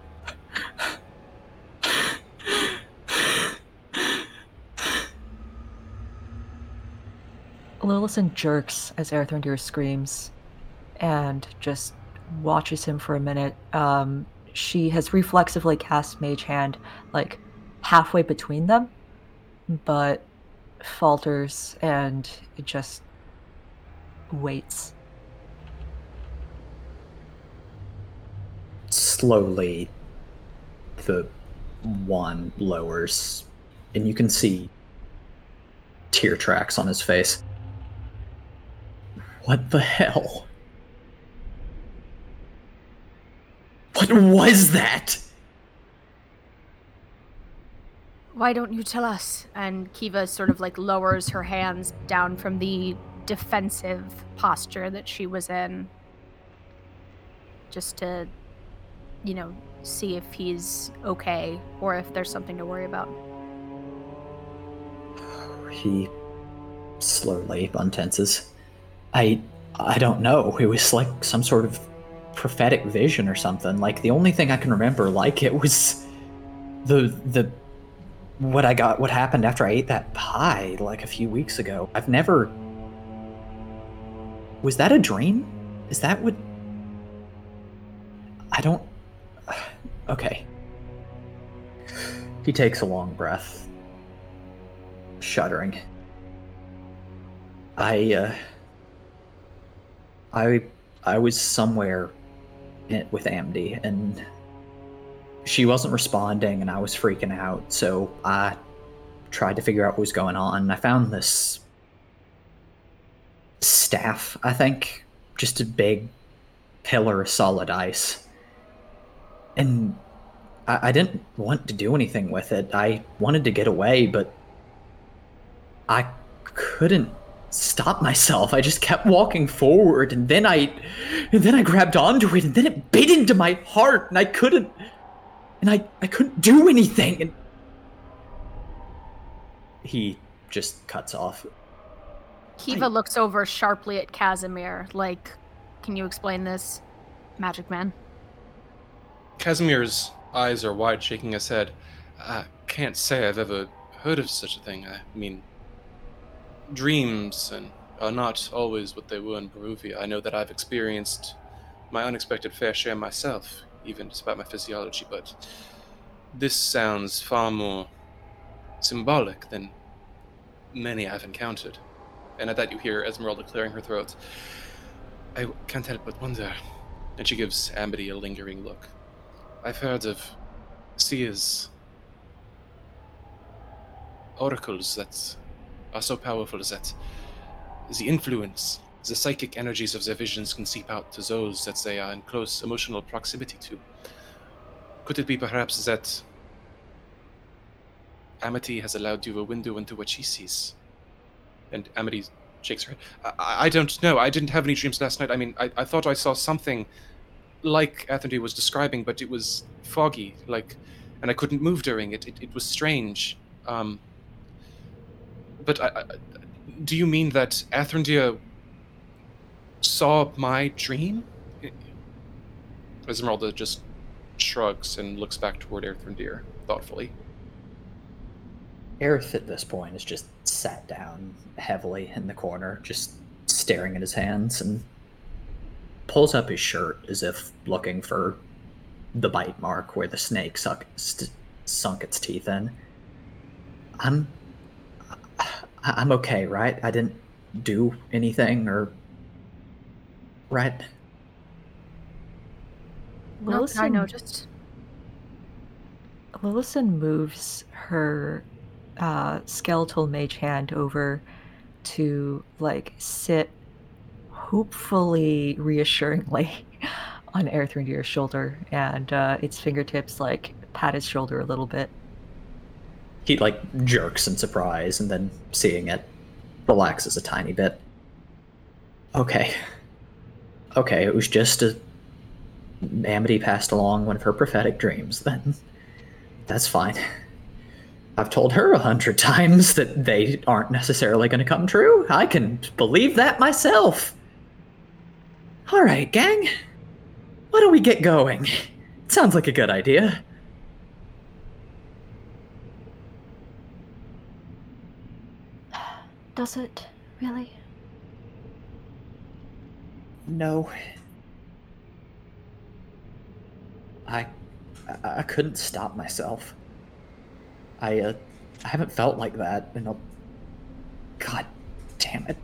Speaker 1: Lillison jerks as Erthrendir screams and just watches him for a minute. She has reflexively cast Mage Hand, like, halfway between them, but falters and it just waits.
Speaker 9: Slowly, the one lowers, and you can see tear tracks on his face. What the hell? What was that?
Speaker 10: Why don't you tell us? And Kiva sort of like lowers her hands down from the defensive posture that she was in, just to, see if he's okay or if there's something to worry about.
Speaker 9: He slowly untenses. I don't know. It was like some sort of prophetic vision or something. Like, the only thing I can remember like it was what happened after I ate that pie like a few weeks ago. Was that a dream? Is that what... Okay. He takes a long breath, shuddering. I was somewhere with Amity, and she wasn't responding, and I was freaking out, so I tried to figure out what was going on. I found this staff, I think, just a big pillar of solid ice. And I didn't want to do anything with it. I wanted to get away, but I couldn't stop myself. I just kept walking forward, and then I grabbed onto it, and then it bit into my heart, and I couldn't do anything. And he just cuts off.
Speaker 10: Kiva looks over sharply at Casimir, like, can you explain this, Magic Man?
Speaker 2: Casimir's eyes are wide, shaking his head. I can't say I've ever heard of such a thing. I mean, dreams are not always what they were in Barovia. I know that I've experienced my unexpected fair share myself, even despite my physiology, but this sounds far more symbolic than many I've encountered. And at that you hear Esmeralda clearing her throat. I can't help but wonder. And she gives Amity a lingering look. I've heard of seers, oracles that are so powerful that the influence, the psychic energies of their visions can seep out to those that they are in close emotional proximity to. Could it be perhaps that Amity has allowed you a window into what she sees? And Amity shakes her head. I don't know. I didn't have any dreams last night. I mean, I thought I saw something like Erthrendir was describing, but it was foggy, and I couldn't move during it. It was strange. But do you mean that Erthrendir saw my dream? Esmeralda just shrugs and looks back toward Erthrendir thoughtfully.
Speaker 9: Aerith at this point is just sat down heavily in the corner, just staring at his hands, and pulls up his shirt as if looking for the bite mark where the snake sunk its teeth in. I'm okay, right? I didn't do anything, or... Right?
Speaker 10: Not that I noticed.
Speaker 1: Lillison moves her skeletal mage hand over to, sit hopefully reassuringly on Earthrendir's shoulder, and its fingertips like pat his shoulder a little bit.
Speaker 9: He jerks in surprise, and then seeing it, relaxes a tiny bit. Okay, it was just Amity passed along one of her prophetic dreams, then that's fine. I've told her 100 times that they aren't necessarily going to come true. I can believe that myself. All right, gang. Why don't we get going? Sounds like a good idea.
Speaker 7: Does it really?
Speaker 9: No. I couldn't stop myself. I haven't felt like that in a... God damn it.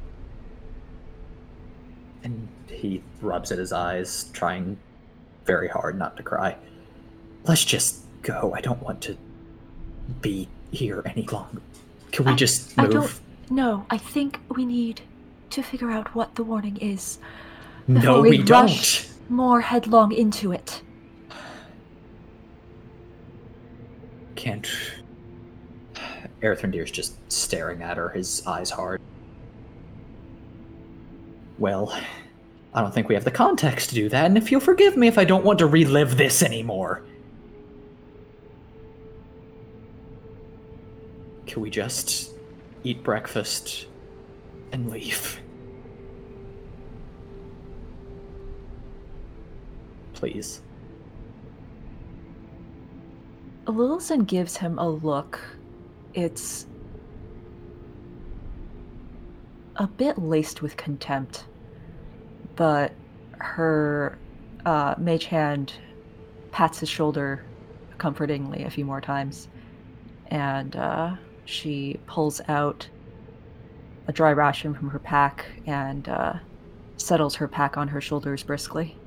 Speaker 9: And he rubs at his eyes, trying very hard not to cry. Let's just go. I don't want to be here any longer. Can we just move?
Speaker 7: No, I think we need to figure out what the warning is.
Speaker 9: No, we don't.
Speaker 7: More headlong into it.
Speaker 9: Can't... Earthrendir's just staring at her, his eyes hard. Well, I don't think we have the context to do that, and if you'll forgive me if I don't want to relive this anymore. Can we just eat breakfast and leave? Please.
Speaker 1: Lilison gives him a look. It's a bit laced with contempt, but her mage hand pats his shoulder comfortingly a few more times, and she pulls out a dry ration from her pack and settles her pack on her shoulders briskly.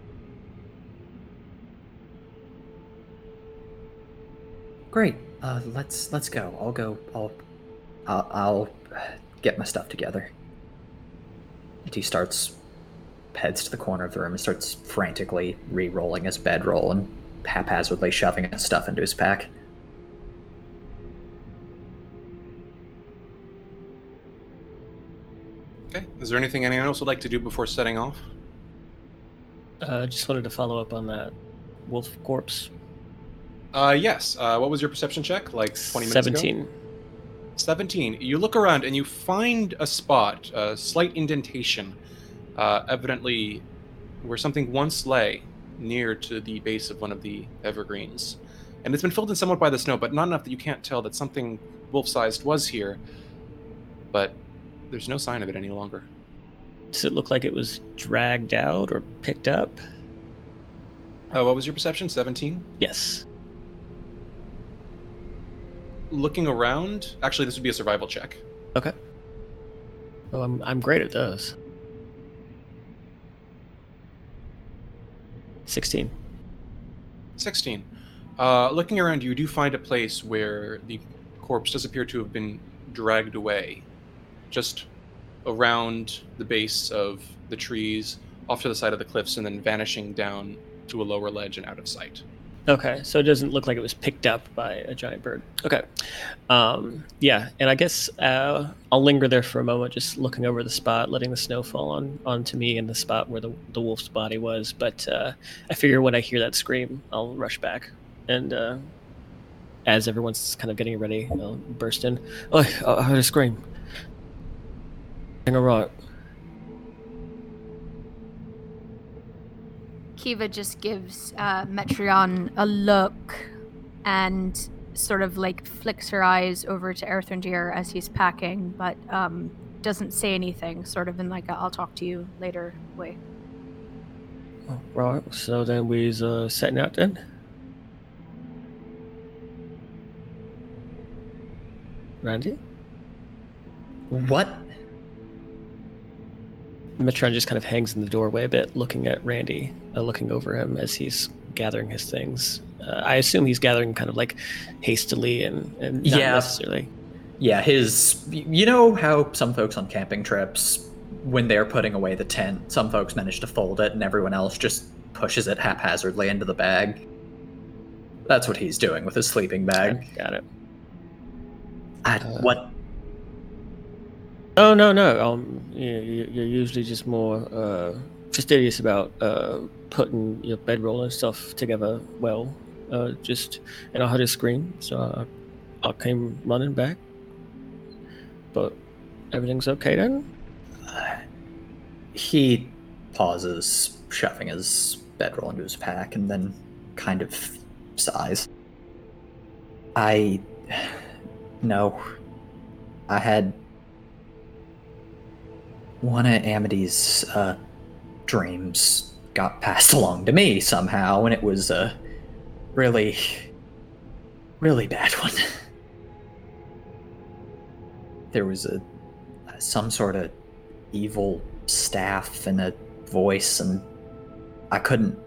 Speaker 9: Great. Let's go. I'll get my stuff together. And he heads to the corner of the room and starts frantically re-rolling his bedroll and haphazardly shoving his stuff into his pack.
Speaker 2: Okay. Is there anything anyone else would like to do before setting off?
Speaker 4: Just wanted to follow up on that wolf corpse.
Speaker 2: Yes. What was your perception check? 20 minutes ago? 17. You look around and you find a spot, a slight indentation, evidently where something once lay near to the base of one of the evergreens. And it's been filled in somewhat by the snow, but not enough that you can't tell that something wolf-sized was here. But there's no sign of it any longer.
Speaker 4: Does it look like it was dragged out or picked up?
Speaker 2: What was your perception? 17?
Speaker 4: Yes.
Speaker 2: Looking around, actually, this would be a survival check.
Speaker 4: Okay. Well, I'm great at those. 16.
Speaker 2: 16. Looking around, you do find a place where the corpse does appear to have been dragged away, just around the base of the trees, off to the side of the cliffs, and then vanishing down to a lower ledge and out of sight.
Speaker 4: Okay, so it doesn't look like it was picked up by a giant bird. Okay. Yeah, and I guess I'll linger there for a moment, just looking over the spot, letting the snow fall onto me in the spot where the wolf's body was. But I figure when I hear that scream, I'll rush back. And as everyone's kind of getting ready, I'll burst in. Oh, I heard a scream. All right.
Speaker 10: Kiva just gives Metreon a look and sort of flicks her eyes over to Earthrendir as he's packing, but doesn't say anything, sort of in I'll talk to you later way.
Speaker 4: Oh, right, so then we's setting out then? Randy?
Speaker 9: What?
Speaker 4: Metreon just kind of hangs in the doorway a bit, looking at Randy, looking over him as he's gathering his things. I assume he's gathering kind of hastily and not necessarily.
Speaker 9: Yeah, you know how some folks on camping trips, when they're putting away the tent, some folks manage to fold it and everyone else just pushes it haphazardly into the bag. That's what he's doing with his sleeping bag.
Speaker 4: Got it.
Speaker 9: What?
Speaker 4: Oh, no. You're usually just more fastidious about putting your bedroll and stuff together well. And I heard a scream, so I came running back. But everything's okay then?
Speaker 9: He pauses, shoving his bedroll into his pack, and then kind of sighs. No. I had one of Amity's dreams got passed along to me somehow, and it was a really, really bad one. There was some sort of evil staff and a voice, and I couldn't.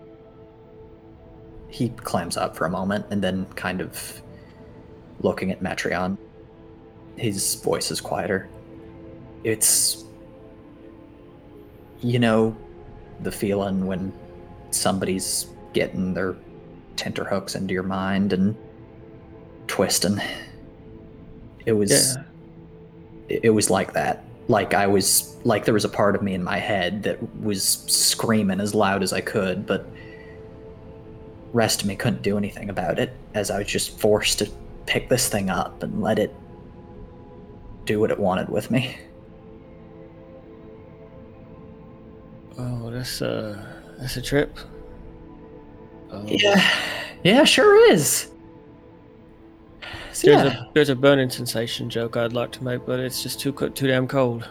Speaker 9: He clams up for a moment, and then kind of looking at Metreon. His voice is quieter. It's, you know, the feeling when somebody's getting their tenterhooks into your mind and twisting. It was like that. Like there was a part of me in my head that was screaming as loud as I could, but rest of me couldn't do anything about it, as I was just forced to pick this thing up and let it do what it wanted with me.
Speaker 4: Oh, that's a trip.
Speaker 9: Yeah, sure is. So,
Speaker 4: there's a burning sensation joke I'd like to make, but it's just too damn cold.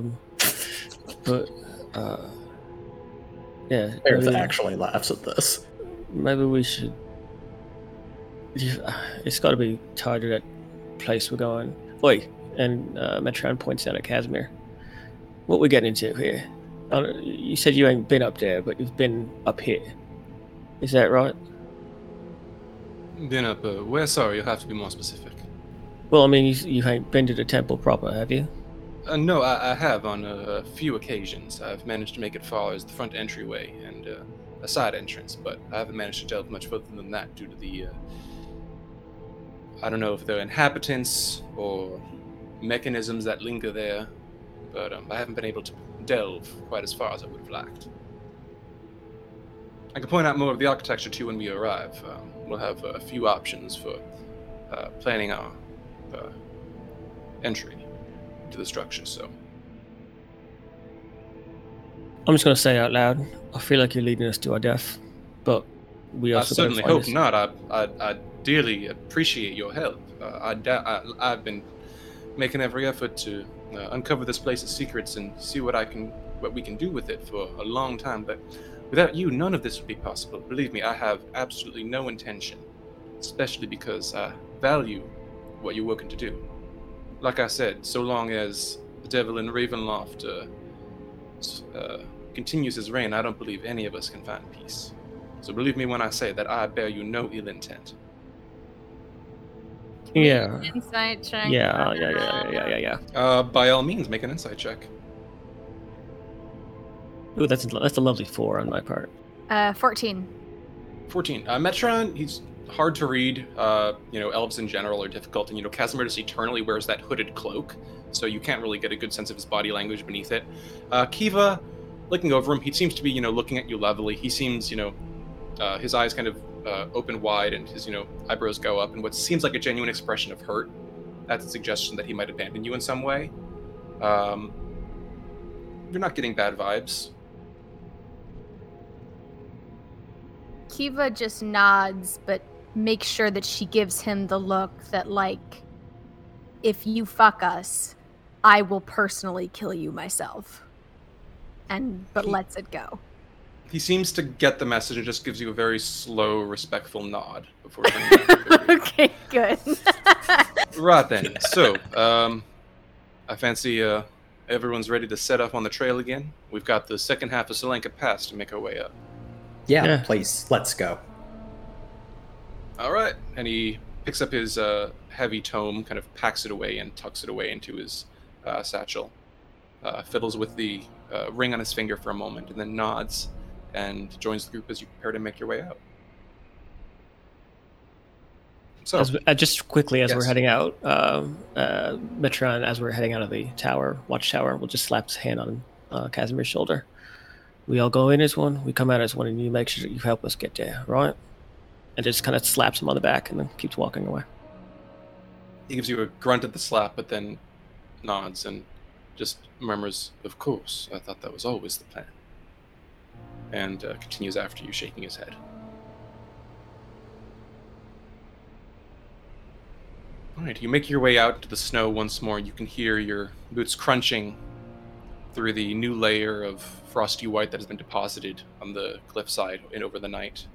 Speaker 4: Yeah.
Speaker 9: Earth actually laughs at this.
Speaker 4: Maybe we should. It's got to be tied to that place we're going. Oi, and Metron points out at Casimir. What we getting into here? You said you ain't been up there, but you've been up here. Is that right?
Speaker 2: Been up where? Sorry, you'll have to be more specific.
Speaker 4: Well, I mean, you ain't been to the temple proper, have you?
Speaker 2: No, I have on a few occasions. I've managed to make it far as the front entryway and a side entrance, but I haven't managed to delve much further than that due to the, I don't know if they're inhabitants or mechanisms that linger there, but I haven't been able to delve quite as far as I would have liked. I can point out more of the architecture too when we arrive. We'll have a few options for planning our entry to the structure, so.
Speaker 4: I'm just going to say out loud, I feel like you're leading us to our death, but we also
Speaker 2: I certainly hope not. I dearly appreciate your help. I've been making every effort to uncover this place's secrets and see what we can do with it for a long time, but without you, none of this would be possible. Believe me, I have absolutely no intention, especially because I value what you're working to do. Like I said, so long as the devil in Ravenloft continues his reign, I don't believe any of us can find peace. So believe me when I say that I bear you no ill intent.
Speaker 4: Yeah.
Speaker 10: Insight check.
Speaker 4: Yeah.
Speaker 2: By all means, make an insight check.
Speaker 4: Ooh, that's a lovely 4 on my part.
Speaker 10: 14.
Speaker 2: 14. Metron, he's hard to read. Elves in general are difficult, and Casimir just eternally wears that hooded cloak, so you can't really get a good sense of his body language beneath it. Kiva, looking over him, he seems to be, looking at you levelly. He seems, his eyes kind of open wide, and his, eyebrows go up, and what seems like a genuine expression of hurt. That's a suggestion that he might abandon you in some way. You're not getting bad vibes.
Speaker 10: Kiva just nods, but makes sure that she gives him the look that, like, if you fuck us, I will personally kill you myself. But lets it go.
Speaker 2: He seems to get the message and just gives you a very slow, respectful nod before turning back.
Speaker 10: Okay, good.
Speaker 2: Right then. So, I fancy everyone's ready to set off on the trail again. We've got the second half of Selenka Pass to make our way up.
Speaker 9: Yeah, please, let's go.
Speaker 2: All right. And he picks up his heavy tome, kind of packs it away and tucks it away into his satchel. Fiddles with the ring on his finger for a moment and then nods and joins the group as you prepare to make your way out. So,
Speaker 4: just quickly as
Speaker 2: yes.
Speaker 4: we're heading out, Metron, as we're heading out of the tower, watchtower, will just slap his hand on Casimir's shoulder. We all go in as one, we come out as one, and you make sure that you help us get there, right? And just kind of slaps him on the back and then keeps walking away.
Speaker 2: He gives you a grunt at the slap, but then nods and just murmurs, "Of course, I thought that was always the plan." And continues after you, shaking his head. Alright, you make your way out into the snow once more. You can hear your boots crunching through the new layer of frosty white that has been deposited on the cliffside and over the night.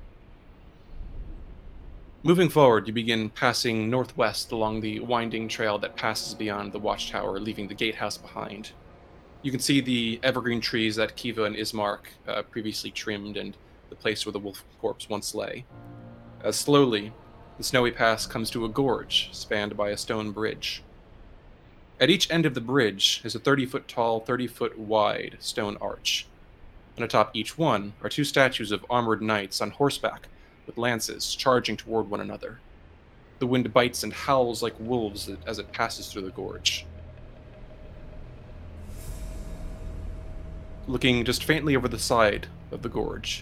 Speaker 2: Moving forward, you begin passing northwest along the winding trail that passes beyond the watchtower, leaving the gatehouse behind. You can see the evergreen trees that Kiva and Ismark previously trimmed and the place where the wolf corpse once lay. As slowly, the snowy pass comes to a gorge spanned by a stone bridge. At each end of the bridge is a 30-foot tall, 30-foot wide stone arch. And atop each one are two statues of armored knights on horseback with lances charging toward one another. The wind bites and howls like wolves as it passes through the gorge. Looking just faintly over the side of the gorge,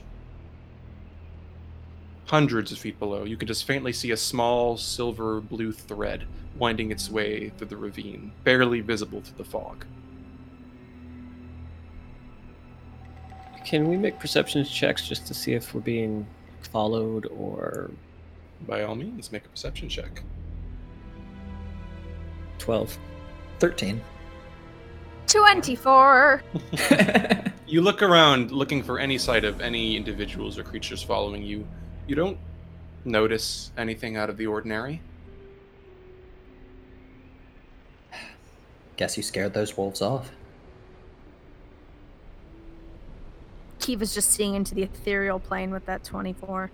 Speaker 2: hundreds of feet below, you can just faintly see a small silver blue thread winding its way through the ravine, barely visible through the fog.
Speaker 4: Can we make perception checks just to see if we're being followed or...
Speaker 2: By all means, make a perception check.
Speaker 4: 12.
Speaker 9: 13.
Speaker 10: 24.
Speaker 2: You look around looking for any sight of any individuals or creatures following you. You don't notice anything out of the ordinary.
Speaker 9: Guess you scared those wolves off.
Speaker 10: Kiva's just seeing into the ethereal plane with that 24.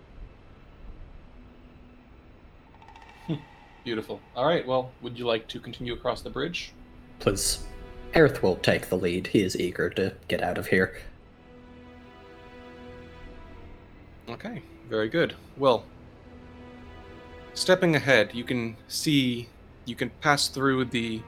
Speaker 2: Beautiful. All right, well, would you like to continue across the bridge?
Speaker 9: Please. Aerith will take the lead. He is eager to get out of here.
Speaker 2: Okay, very good. Well, stepping ahead, you can pass through the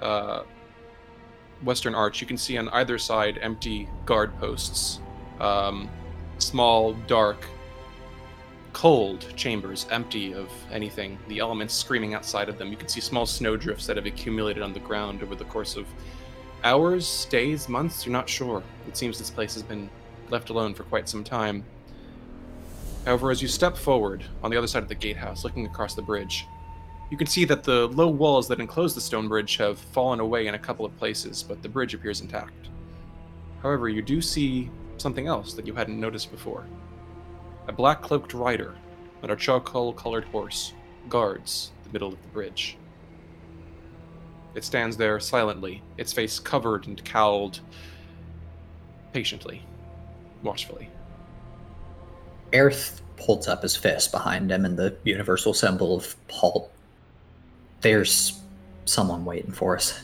Speaker 2: western arch. You can see on either side empty guard posts, small, dark, cold chambers, empty of anything, the elements screaming outside of them. You can see small snowdrifts that have accumulated on the ground over the course of hours, days, months, you're not sure. It seems this place has been left alone for quite some time. However, as you step forward on the other side of the gatehouse, looking across the bridge, you can see that the low walls that enclose the stone bridge have fallen away in a couple of places, but the bridge appears intact. However, you do see something else that you hadn't noticed before. A black-cloaked rider on a charcoal-colored horse guards the middle of the bridge. It stands there silently, its face covered and cowled, patiently, watchfully.
Speaker 9: Aerith holds up his fist behind him in the universal symbol of halt. There's someone waiting for us.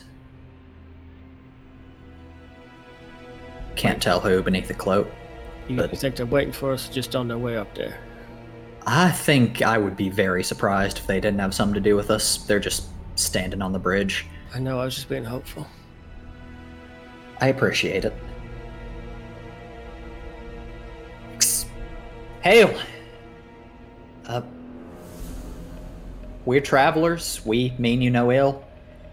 Speaker 9: Can't tell who beneath the cloak.
Speaker 4: You think they're waiting for us just on their way up there?
Speaker 9: I think I would be very surprised if they didn't have something to do with us. They're just standing on the bridge.
Speaker 4: I know, I was just being hopeful.
Speaker 9: I appreciate it. Hail! We're travelers. We mean you no ill.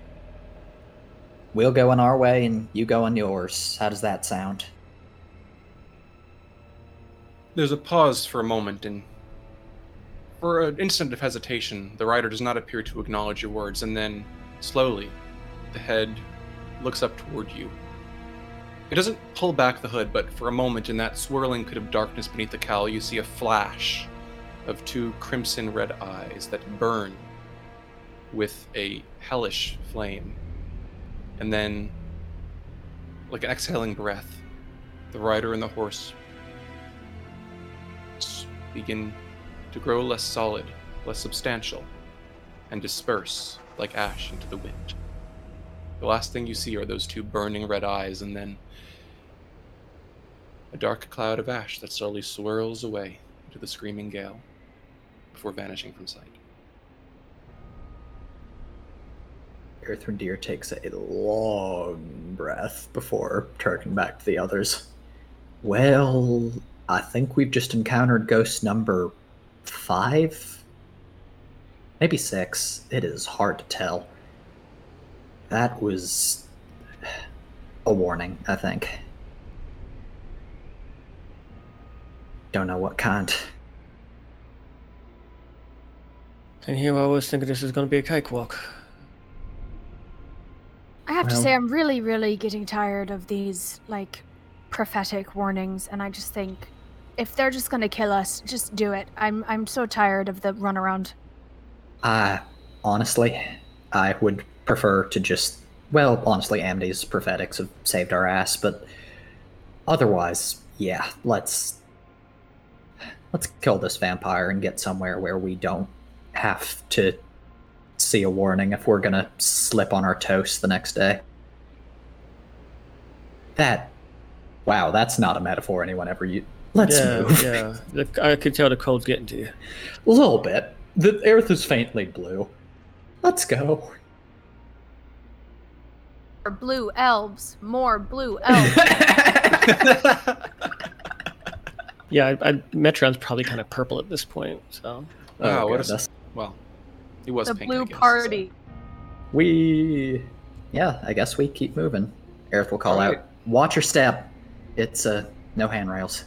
Speaker 9: We'll go on our way and you go on yours. How does that sound?
Speaker 2: There's a pause for a moment, and for an instant of hesitation, the rider does not appear to acknowledge your words, and then, slowly, the head looks up toward you. It doesn't pull back the hood, but for a moment in that swirling pit of darkness beneath the cowl, you see a flash of two crimson red eyes that burn with a hellish flame. And then, like an exhaling breath, the rider and the horse begin to grow less solid, less substantial, and disperse like ash into the wind. The last thing you see are those two burning red eyes, and then a dark cloud of ash that slowly swirls away into the screaming gale before vanishing from sight.
Speaker 9: Earthrendir takes a long breath before turning back to the others. Well, I think we've just encountered ghost number 5? Maybe 6. It is hard to tell. That was a warning, I think. Don't know what kind.
Speaker 4: And here I was thinking this is going to be a cakewalk.
Speaker 10: I have to say, I'm really, really getting tired of these, like, prophetic warnings, and I just think, if they're just gonna kill us, just do it. I'm so tired of the runaround.
Speaker 9: Honestly, I would prefer to just... Well, honestly, Amne's prophetics have saved our ass, but otherwise, yeah, let's kill this vampire and get somewhere where we don't have to see a warning if we're gonna slip on our toast the next day. Wow, that's not a metaphor anyone ever used. Let's move.
Speaker 4: Yeah, I could tell the cold's getting to you.
Speaker 9: A little bit. The earth is faintly blue. Let's go.
Speaker 10: More blue elves. More blue elves.
Speaker 4: Yeah, Metron's probably kind of purple at this point, so...
Speaker 2: Wow, well, he was
Speaker 10: the
Speaker 2: pink,
Speaker 10: blue
Speaker 2: I guess,
Speaker 10: party.
Speaker 2: so.
Speaker 9: I guess we keep moving. Aerith will call out, watch your step. It's, no handrails.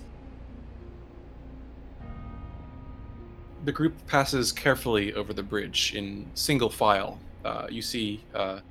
Speaker 2: The group passes carefully over the bridge in single file. You see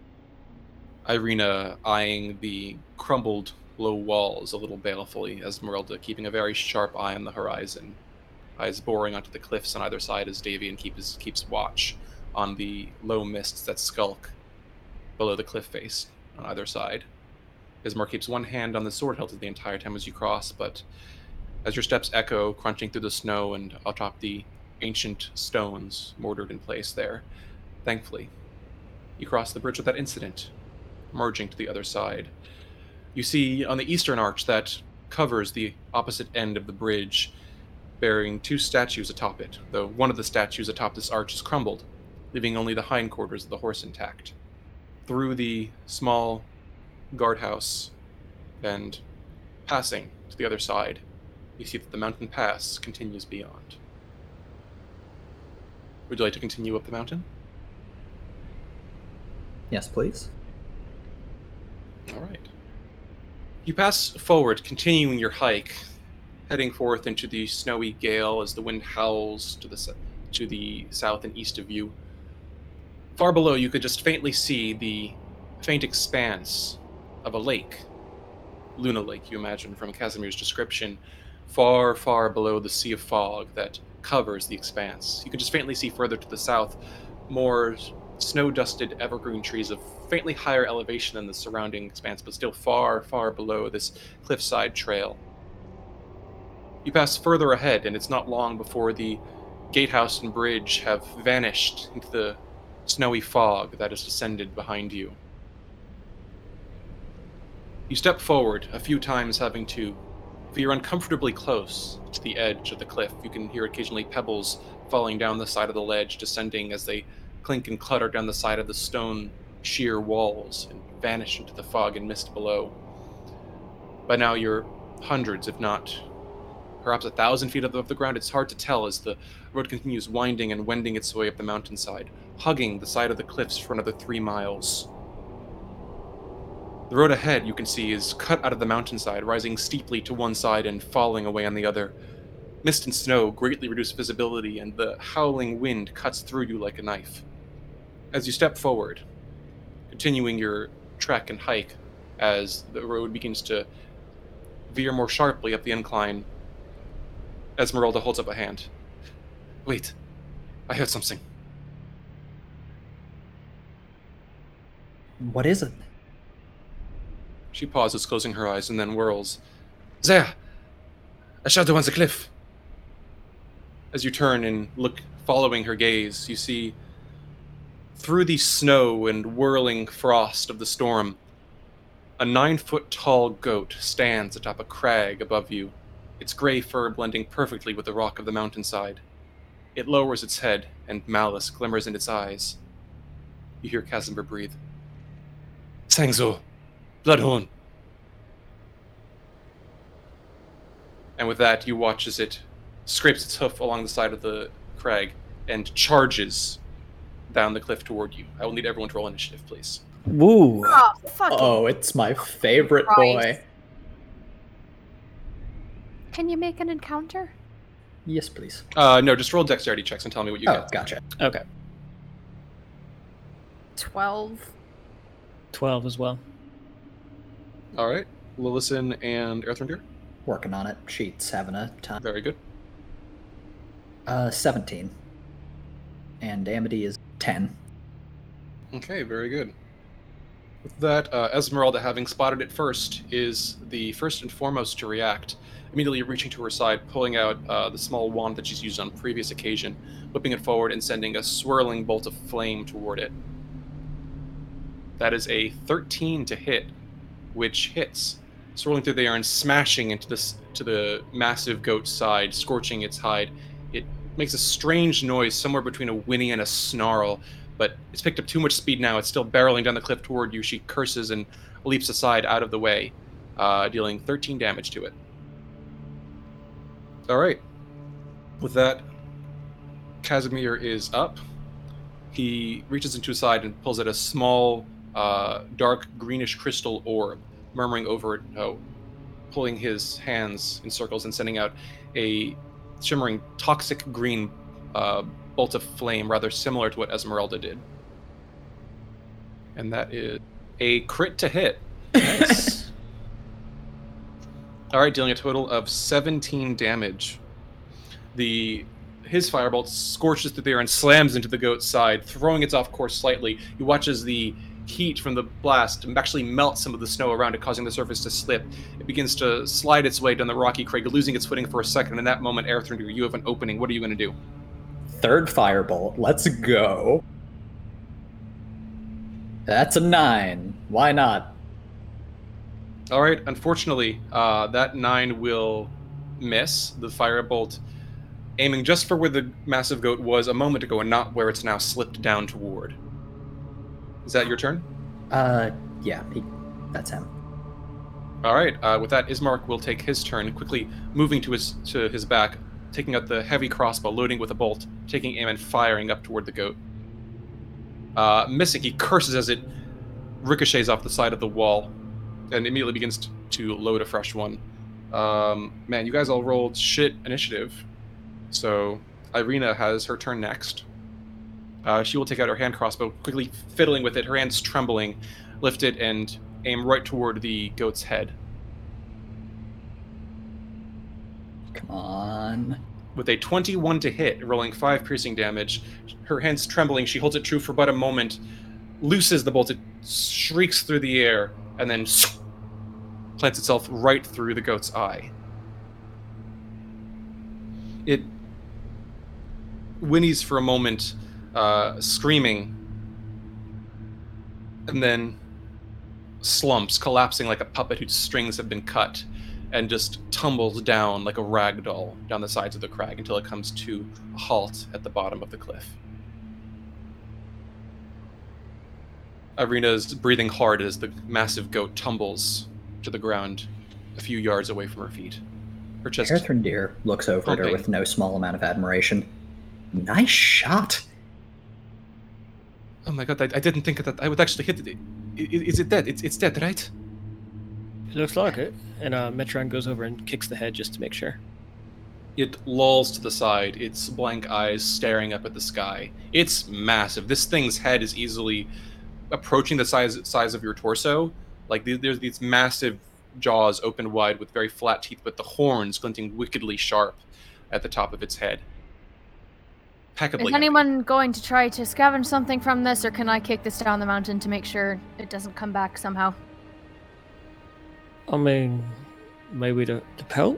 Speaker 2: Irina eyeing the crumbled low walls a little balefully, Esmeralda keeping a very sharp eye on the horizon, eyes boring onto the cliffs on either side as Davian keeps watch on the low mists that skulk below the cliff face on either side. Ismar keeps one hand on the sword hilt the entire time as you cross, but as your steps echo, crunching through the snow and atop the ancient stones mortared in place there, thankfully, you cross the bridge without incident, merging to the other side. You see on the eastern arch that covers the opposite end of the bridge, bearing 2 statues atop it, though one of the statues atop this arch is crumbled, leaving only the hindquarters of the horse intact. Through the small guardhouse and passing to the other side, you see that the mountain pass continues beyond. Would you like to continue up the mountain?
Speaker 9: Yes, please.
Speaker 2: All right. You pass forward, continuing your hike, heading forth into the snowy gale as the wind howls to the south and east of you. Far below, you could just faintly see the faint expanse of a lake. Luna Lake, you imagine from Casimir's description, far, far below the sea of fog that covers the expanse. You can just faintly see further to the south more snow-dusted evergreen trees of faintly higher elevation than the surrounding expanse, but still far, far below this cliffside trail. You pass further ahead, and it's not long before the gatehouse and bridge have vanished into the snowy fog that has descended behind you. You step forward a few times, having to veer uncomfortably close to the edge of the cliff. You can hear occasionally pebbles falling down the side of the ledge, descending as they clink and clutter down the side of the stone sheer walls and vanish into the fog and mist below. By now you're hundreds, if not perhaps 1,000 feet above the ground. It's hard to tell as the road continues winding and wending its way up the mountainside, hugging the side of the cliffs for another 3 miles. The road ahead, you can see, is cut out of the mountainside, rising steeply to one side and falling away on the other. Mist and snow greatly reduce visibility, and the howling wind cuts through you like a knife. As you step forward, continuing your trek and hike, as the road begins to veer more sharply up the incline, Esmeralda holds up a hand. Wait, I heard something.
Speaker 9: What is it?
Speaker 2: She pauses, closing her eyes, and then whirls. There! A shadow on the cliff! As you turn and look, following her gaze, you see, through the snow and whirling frost of the storm, A 9-foot-tall goat stands atop a crag above you, its gray fur blending perfectly with the rock of the mountainside. It lowers its head, and malice glimmers in its eyes. You hear Casimir breathe. Sangzo, Bloodhorn. And with that, you watch as it scrapes its hoof along the side of the crag and charges down the cliff toward you. I will need everyone to roll initiative, please.
Speaker 4: Woo!
Speaker 10: Oh, fucking
Speaker 9: Oh, it's my favorite boy.
Speaker 10: Christ. Can you make an encounter?
Speaker 9: Yes, please.
Speaker 2: No, just roll dexterity checks and tell me what you
Speaker 9: Oh,
Speaker 2: get.
Speaker 9: gotcha.
Speaker 4: Okay.
Speaker 10: 12.
Speaker 4: 12 as well.
Speaker 2: All right. Lillison and Earthrendir.
Speaker 9: Working on it. Sheets having a time.
Speaker 2: Very good.
Speaker 9: 17. And Amity is 10.
Speaker 2: Okay, very good. With that, Esmeralda, having spotted it first, is the first and foremost to react, immediately reaching to her side, pulling out the small wand that she's used on previous occasion, whipping it forward and sending a swirling bolt of flame toward it. That is a 13 to hit, which hits, swirling through the air and smashing into the massive goat's side, scorching its hide. It makes a strange noise, somewhere between a whinny and a snarl, but it's picked up too much speed now. It's still barreling down the cliff toward you. She curses and leaps aside out of the way, dealing 13 damage to it. All right. With that, Casimir is up. He reaches into his side and pulls out a small, dark greenish crystal orb, murmuring over it, pulling his hands in circles and sending out a shimmering toxic green bolt of flame, rather similar to what Esmeralda did. And that is a crit to hit. Nice. All right, dealing a total of 17 damage. His firebolt scorches through the air and slams into the goat's side, throwing it off course slightly. You watch as the heat from the blast actually melts some of the snow around it, causing the surface to slip. It begins to slide its way down the rocky crag, losing its footing for a second. In that moment, Earthrendir, you have an opening. What are you going to do?
Speaker 9: Third firebolt. Let's go. That's a 9. Why not?
Speaker 2: All right. Unfortunately, that 9 will miss. The firebolt aiming just for where the massive goat was a moment ago and not where it's now slipped down toward. Is that your turn?
Speaker 9: Yeah, that's him.
Speaker 2: All right. With that, Ismark will take his turn, quickly moving to his back, taking out the heavy crossbow, loading with a bolt, taking aim and firing up toward the goat. Missing, he curses as it ricochets off the side of the wall and immediately begins to load a fresh one. Man, you guys all rolled shit initiative. So Irina has her turn next. She will take out her hand crossbow, quickly fiddling with it, her hands trembling, lift it and aim right toward the goat's head.
Speaker 9: Come on.
Speaker 2: With a 21 to hit, rolling 5 piercing damage, her hands trembling, she holds it true for but a moment, looses the bolt, it shrieks through the air, and then plants itself right through the goat's eye. It whinnies for a moment, screaming, and then slumps, collapsing like a puppet whose strings have been cut, and just tumbles down like a rag doll down the sides of the crag until it comes to a halt at the bottom of the cliff. Irina's breathing hard as the massive goat tumbles to the ground a few yards away from her feet. Her chest
Speaker 9: Earthrendir looks over at her
Speaker 2: pumping.
Speaker 9: with no small amount of admiration. Nice shot.
Speaker 2: Oh my god, I didn't think that I would actually hit it. Is it dead? It's dead, right?
Speaker 4: It looks like it. And Metron goes over and kicks the head just to make sure.
Speaker 2: It lolls to the side, its blank eyes staring up at the sky. It's massive. This thing's head is easily approaching the size of your torso. Like, there's these massive jaws open wide with very flat teeth, but the horns glinting wickedly sharp at the top of its head. Impeccably
Speaker 10: Is
Speaker 2: heavy.
Speaker 10: anyone going to try to scavenge something from this, or can I kick this down the mountain to make sure it doesn't come back somehow?
Speaker 4: I mean, maybe the pelt?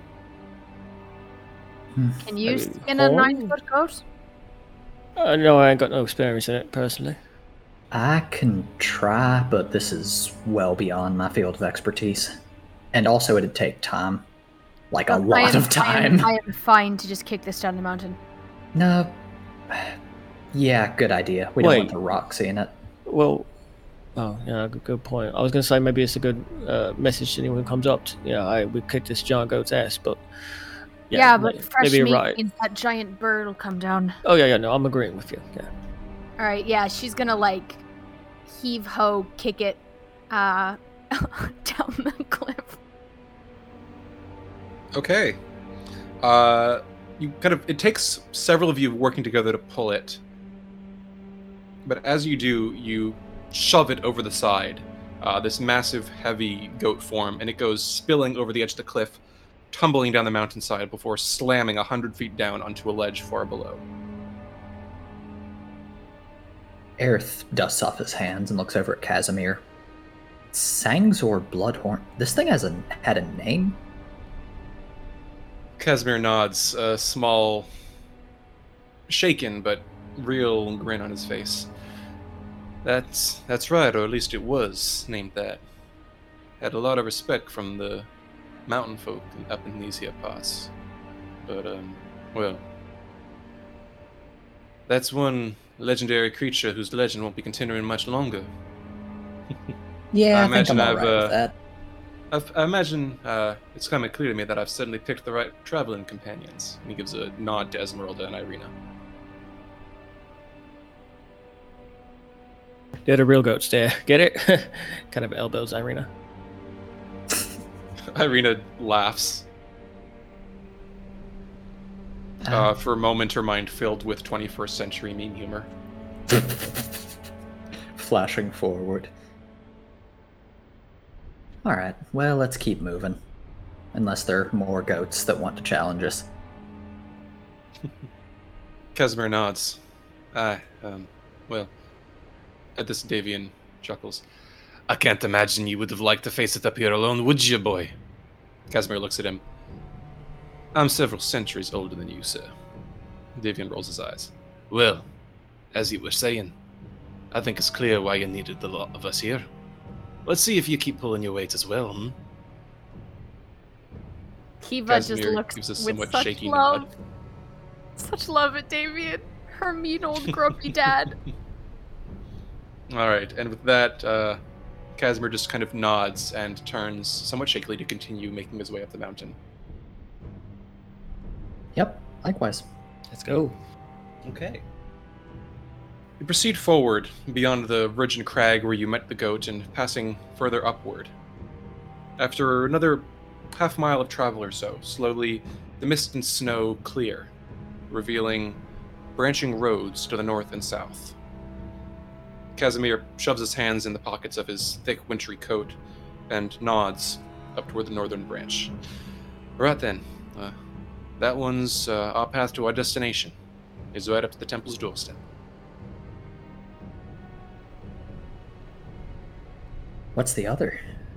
Speaker 10: Can you
Speaker 4: I mean,
Speaker 10: skin a
Speaker 4: horn?
Speaker 10: 9-foot goat?
Speaker 4: No, I ain't got no experience in it, personally.
Speaker 9: I can try, but this is well beyond my field of expertise. And also it'd take time. Like a lot of time.
Speaker 10: I am fine to just kick this down the mountain.
Speaker 9: No. Yeah, good idea. We don't want the rock seeing it.
Speaker 4: Well, oh, yeah, good point. I was going to say maybe it's a good message to anyone who comes up. We kicked this giant goat's ass, but...
Speaker 10: Yeah, but fresh
Speaker 4: maybe
Speaker 10: meat
Speaker 4: right.
Speaker 10: means that giant bird will come down.
Speaker 4: Oh, yeah, no, I'm agreeing with you. Yeah.
Speaker 10: Alright, yeah, she's gonna, like, heave-ho, kick it, down the cliff.
Speaker 2: Okay. It takes several of you working together to pull it. But as you do, you shove it over the side. This massive, heavy goat form, and it goes spilling over the edge of the cliff, tumbling down the mountainside before slamming 100 feet down onto a ledge far below.
Speaker 9: Aerith dusts off his hands and looks over at Casimir. Sangzor Bloodhorn. This thing had a name?
Speaker 2: Casimir nods, a small, shaken but real grin on his face. That's right, or at least it was named that. Had a lot of respect from the mountain folk up in these here parts. But, well, that's one legendary creature whose legend won't be continuing much longer.
Speaker 9: Yeah, I think I'm all right with that.
Speaker 2: I imagine it's coming clear to me that I've suddenly picked the right traveling companions. And he gives a nod to Esmeralda and Irina.
Speaker 4: They're the real goats there. Get it? Kind of elbows Irina.
Speaker 2: Irina laughs. For a moment, her mind filled with 21st century meme humor.
Speaker 9: Flashing forward. Alright, well, let's keep moving. Unless there are more goats that want to challenge us.
Speaker 2: Casimir nods. Well, at this Davian chuckles. I can't imagine you would have liked to face it up here alone, would you, boy? Casimir looks at him. I'm several centuries older than you, sir. Davian rolls his eyes. Well, as you were saying, I think it's clear why you needed the lot of us here. Let's see if you keep pulling your weight as well, hmm?
Speaker 10: Kiva
Speaker 2: Casimir
Speaker 10: just looks
Speaker 2: gives a
Speaker 10: with
Speaker 2: somewhat
Speaker 10: such
Speaker 2: shaky
Speaker 10: love.
Speaker 2: nod.
Speaker 10: Such love at Davian. Her mean old grumpy dad.
Speaker 2: Alright, and with that, Casimir just kind of nods and turns somewhat shakily to continue making his way up the mountain.
Speaker 9: Yep, likewise.
Speaker 4: Let's go.
Speaker 2: Okay. You proceed forward beyond the ridge and crag where you met the goat and passing further upward. After another half mile of travel or so, slowly the mist and snow clear, revealing branching roads to the north and south. Casimir shoves his hands in the pockets of his thick wintry coat and nods up toward the northern branch. Right then, that one's our path to our destination. It's right up to the temple's doorstep.
Speaker 9: What's the other?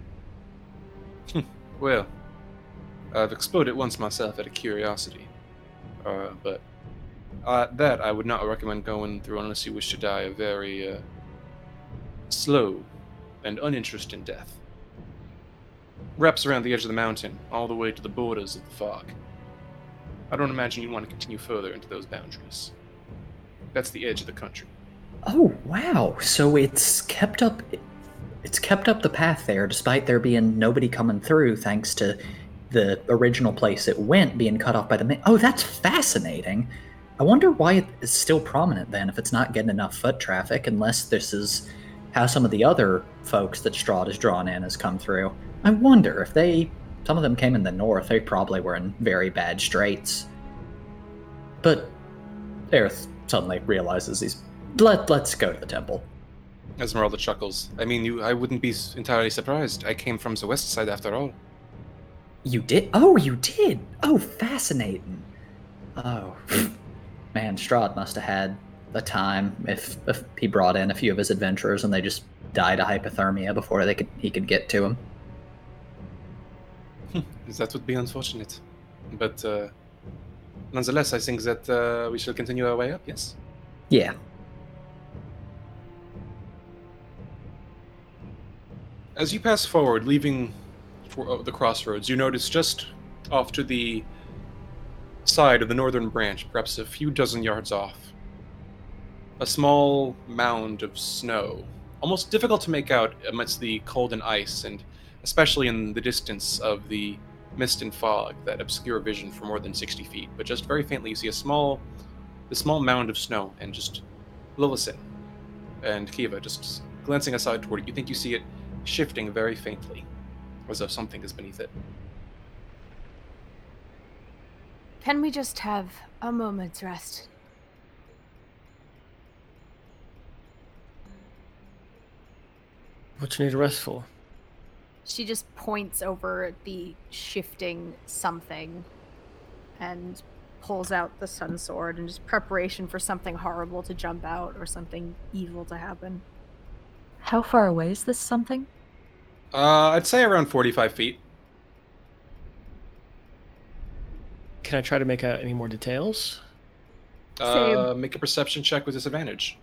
Speaker 2: Well, I've explored it once myself out of curiosity. But that I would not recommend going through unless you wish to die a very slow and uninteresting death. Wraps around the edge of the mountain, all the way to the borders of the fog. I don't imagine you'd want to continue further into those boundaries. That's the edge of the country.
Speaker 9: Oh, wow. So it's kept up the path there, despite there being nobody coming through, thanks to the original place it went being cut off by the... Oh, that's fascinating. I wonder why it is still prominent then, if it's not getting enough foot traffic, unless this is how some of the other folks that Strahd is drawn in has come through. I wonder if some of them came in the north, they probably were in very bad straits. But Aerith suddenly realizes let's go to the temple.
Speaker 2: Esmeralda chuckles. I mean, I wouldn't be entirely surprised. I came from the west side after all.
Speaker 9: You did? Oh, you did? Oh, fascinating. Oh, man, Strahd must have had a time if he brought in a few of his adventurers and they just died of hypothermia before he could get to him.
Speaker 2: That would be unfortunate. But nonetheless, I think that we shall continue our way up, yes?
Speaker 9: Yeah.
Speaker 2: As you pass forward, leaving for the crossroads, you notice just off to the side of the northern branch, perhaps a few dozen yards off, a small mound of snow, almost difficult to make out amidst the cold and ice, and especially in the distance of the mist and fog that obscure vision for more than 60 feet. But just very faintly, you see the small mound of snow, and just Lillison and Kiva just glancing aside toward it. You think you see it shifting very faintly, as though something is beneath it.
Speaker 10: Can we just have a moment's rest?
Speaker 4: What you need a rest for?
Speaker 10: She just points over at the shifting something and pulls out the sun sword in just preparation for something horrible to jump out or something evil to happen.
Speaker 1: How far away is this something?
Speaker 2: I'd say around 45 feet.
Speaker 4: Can I try to make out any more details?
Speaker 2: Make a perception check with disadvantage.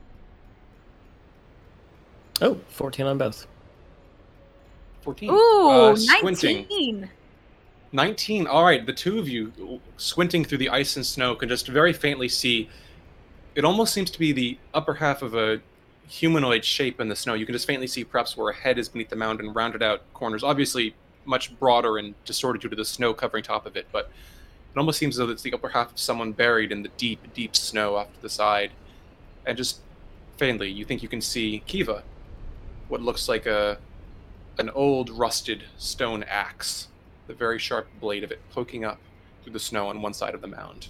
Speaker 4: Oh, 14 on both.
Speaker 2: 14.
Speaker 10: Ooh,
Speaker 2: Squinting.
Speaker 10: 19!
Speaker 2: 19. All right, the two of you, squinting through the ice and snow, can just very faintly see, it almost seems to be the upper half of a humanoid shape in the snow. You can just faintly see perhaps where a head is beneath the mound and rounded out corners. Obviously, much broader and distorted due to the snow covering top of it, but it almost seems as though it's the upper half of someone buried in the deep, deep snow off to the side. And just faintly, you think you can see Kiva, what looks like an old, rusted stone axe, the very sharp blade of it poking up through the snow on one side of the mound.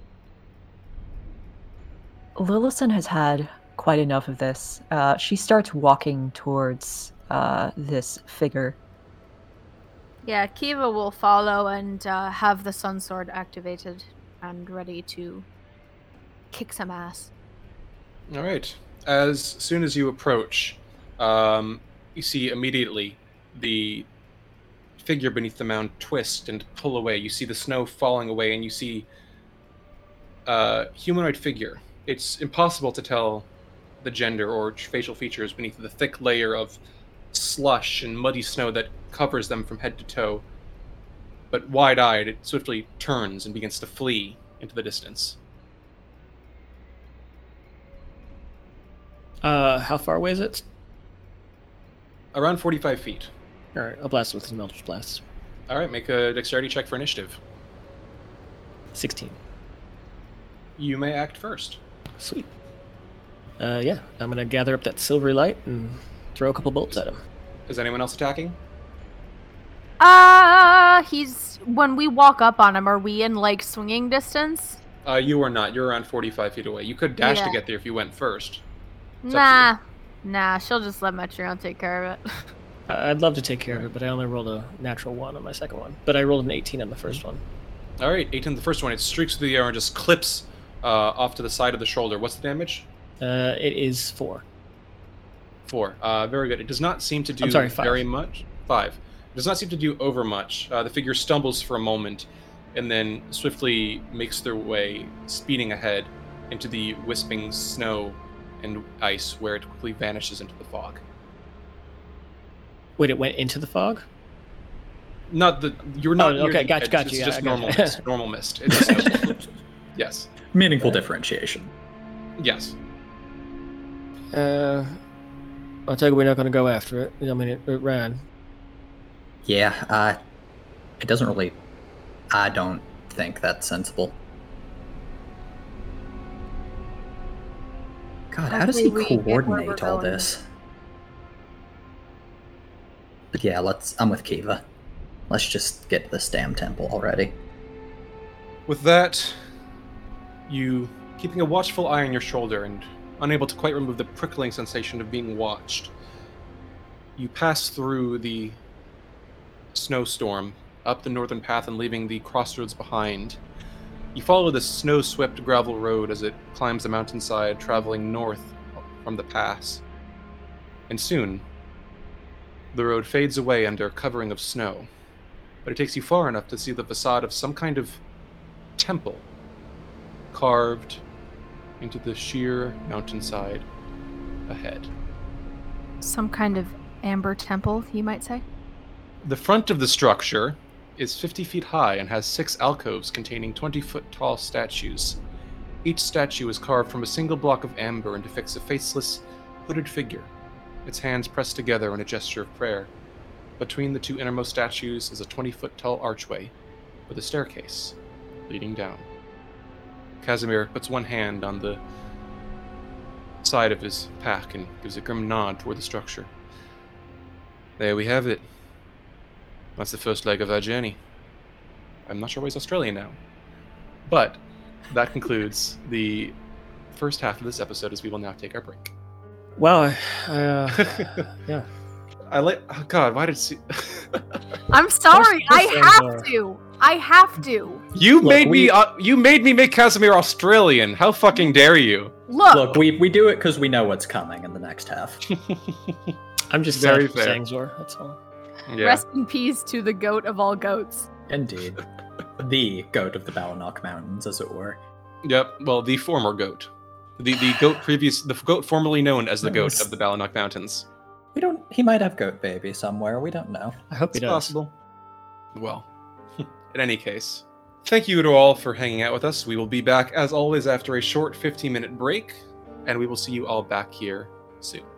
Speaker 1: Lillison has had quite enough of this. She starts walking towards this figure.
Speaker 10: Yeah, Kiva will follow and have the sun sword activated and ready to kick some ass.
Speaker 2: All right. As soon as you approach, you see immediately the figure beneath the mound twist and pull away. You see the snow falling away, and you see a humanoid figure. It's impossible to tell the gender or facial features beneath the thick layer of slush and muddy snow that covers them from head to toe. But wide-eyed, it swiftly turns and begins to flee into the distance.
Speaker 4: How far away is it?
Speaker 2: Around 45 feet.
Speaker 4: Alright, I'll blast it with his Eldritch Blast.
Speaker 2: Alright, make a dexterity check for initiative.
Speaker 4: 16.
Speaker 2: You may act first.
Speaker 4: Sweet. Yeah, I'm gonna gather up that silvery light and throw a couple bolts at him.
Speaker 2: Is anyone else attacking?
Speaker 10: When we walk up on him, are we in, like, swinging distance?
Speaker 2: You are not. You're around 45 feet away. You could dash to
Speaker 10: Yeah.
Speaker 2: get there if you went first. It's up to
Speaker 10: Nah, she'll just let Metreon take care of it.
Speaker 4: I'd love to take care of it, but I only rolled a natural 1 on my second one. But I rolled an 18 on the first one.
Speaker 2: you. Alright, 18 the first one. It streaks through the air and just clips off to the side of the shoulder. What's the damage?
Speaker 4: It is 4.
Speaker 2: 4. Very good. It does not seem to do
Speaker 4: 5.
Speaker 2: very much. 5. It does not seem to do over much. The figure stumbles for a moment and then swiftly makes their way, speeding ahead, into the wisping snow and ice, where it quickly vanishes into the fog.
Speaker 4: Wait, it went into the fog?
Speaker 2: Not the you're not.
Speaker 4: Oh,
Speaker 2: near
Speaker 4: okay,
Speaker 2: the
Speaker 4: gotcha,
Speaker 2: edge.
Speaker 4: gotcha.
Speaker 2: It's
Speaker 4: Yeah,
Speaker 2: just
Speaker 4: I
Speaker 2: normal
Speaker 4: gotcha.
Speaker 2: mist. Normal mist. It's just yes.
Speaker 9: Meaningful differentiation.
Speaker 2: Yes.
Speaker 4: I'll take it we're not going to go after it. I mean, it ran.
Speaker 9: Yeah, it doesn't really... I don't think that's sensible. God, how does he
Speaker 10: Hopefully we get where we're
Speaker 9: coordinate all
Speaker 10: going.
Speaker 9: this? But yeah, I'm with Kiva. Let's just get to this damn temple already.
Speaker 2: With that, you keeping a watchful eye on your shoulder and unable to quite remove the prickling sensation of being watched, you pass through the snowstorm up the northern path and leaving the crossroads behind. You follow the snow-swept gravel road as it climbs the mountainside, traveling north from the pass. And soon, the road fades away under a covering of snow, but it takes you far enough to see the facade of some kind of temple carved into the sheer mountainside ahead.
Speaker 10: Some kind of amber temple, you might say?
Speaker 2: The front of the structure is 50 feet high and has 6 alcoves containing 20-foot tall statues. Each statue is carved from a single block of amber and depicts a faceless, hooded figure, its hands pressed together in a gesture of prayer. Between the 2 innermost statues is a 20-foot tall archway with a staircase leading down. Casimir puts one hand on the side of his pack and gives a grim nod toward the structure. There we have it. That's the first leg of our journey. I'm not sure why he's Australian now. But that concludes the first half of this episode, as we will now take our break.
Speaker 4: Well, yeah.
Speaker 2: I like. Oh God, why did she?
Speaker 10: I'm sorry. I have to. I have to.
Speaker 2: You made me make Casimir Australian. How fucking dare you?
Speaker 9: Look, we do it because we know what's coming in the next half.
Speaker 4: I'm just
Speaker 2: very
Speaker 4: fair.
Speaker 2: fair.
Speaker 4: Sangzor, that's all.
Speaker 2: Yeah.
Speaker 10: Rest in peace to the goat of all goats.
Speaker 9: Indeed. The goat of the Balanok Mountains, as it were.
Speaker 2: Yep. Well, the former goat. The goat formerly known as the goat of the Balanok Mountains.
Speaker 9: He might have goat baby somewhere. We don't know.
Speaker 4: I hope he does.
Speaker 2: Possible. Well, in any case, thank you to all for hanging out with us. We will be back, as always, after a short 15-minute break, and we will see you all back here soon.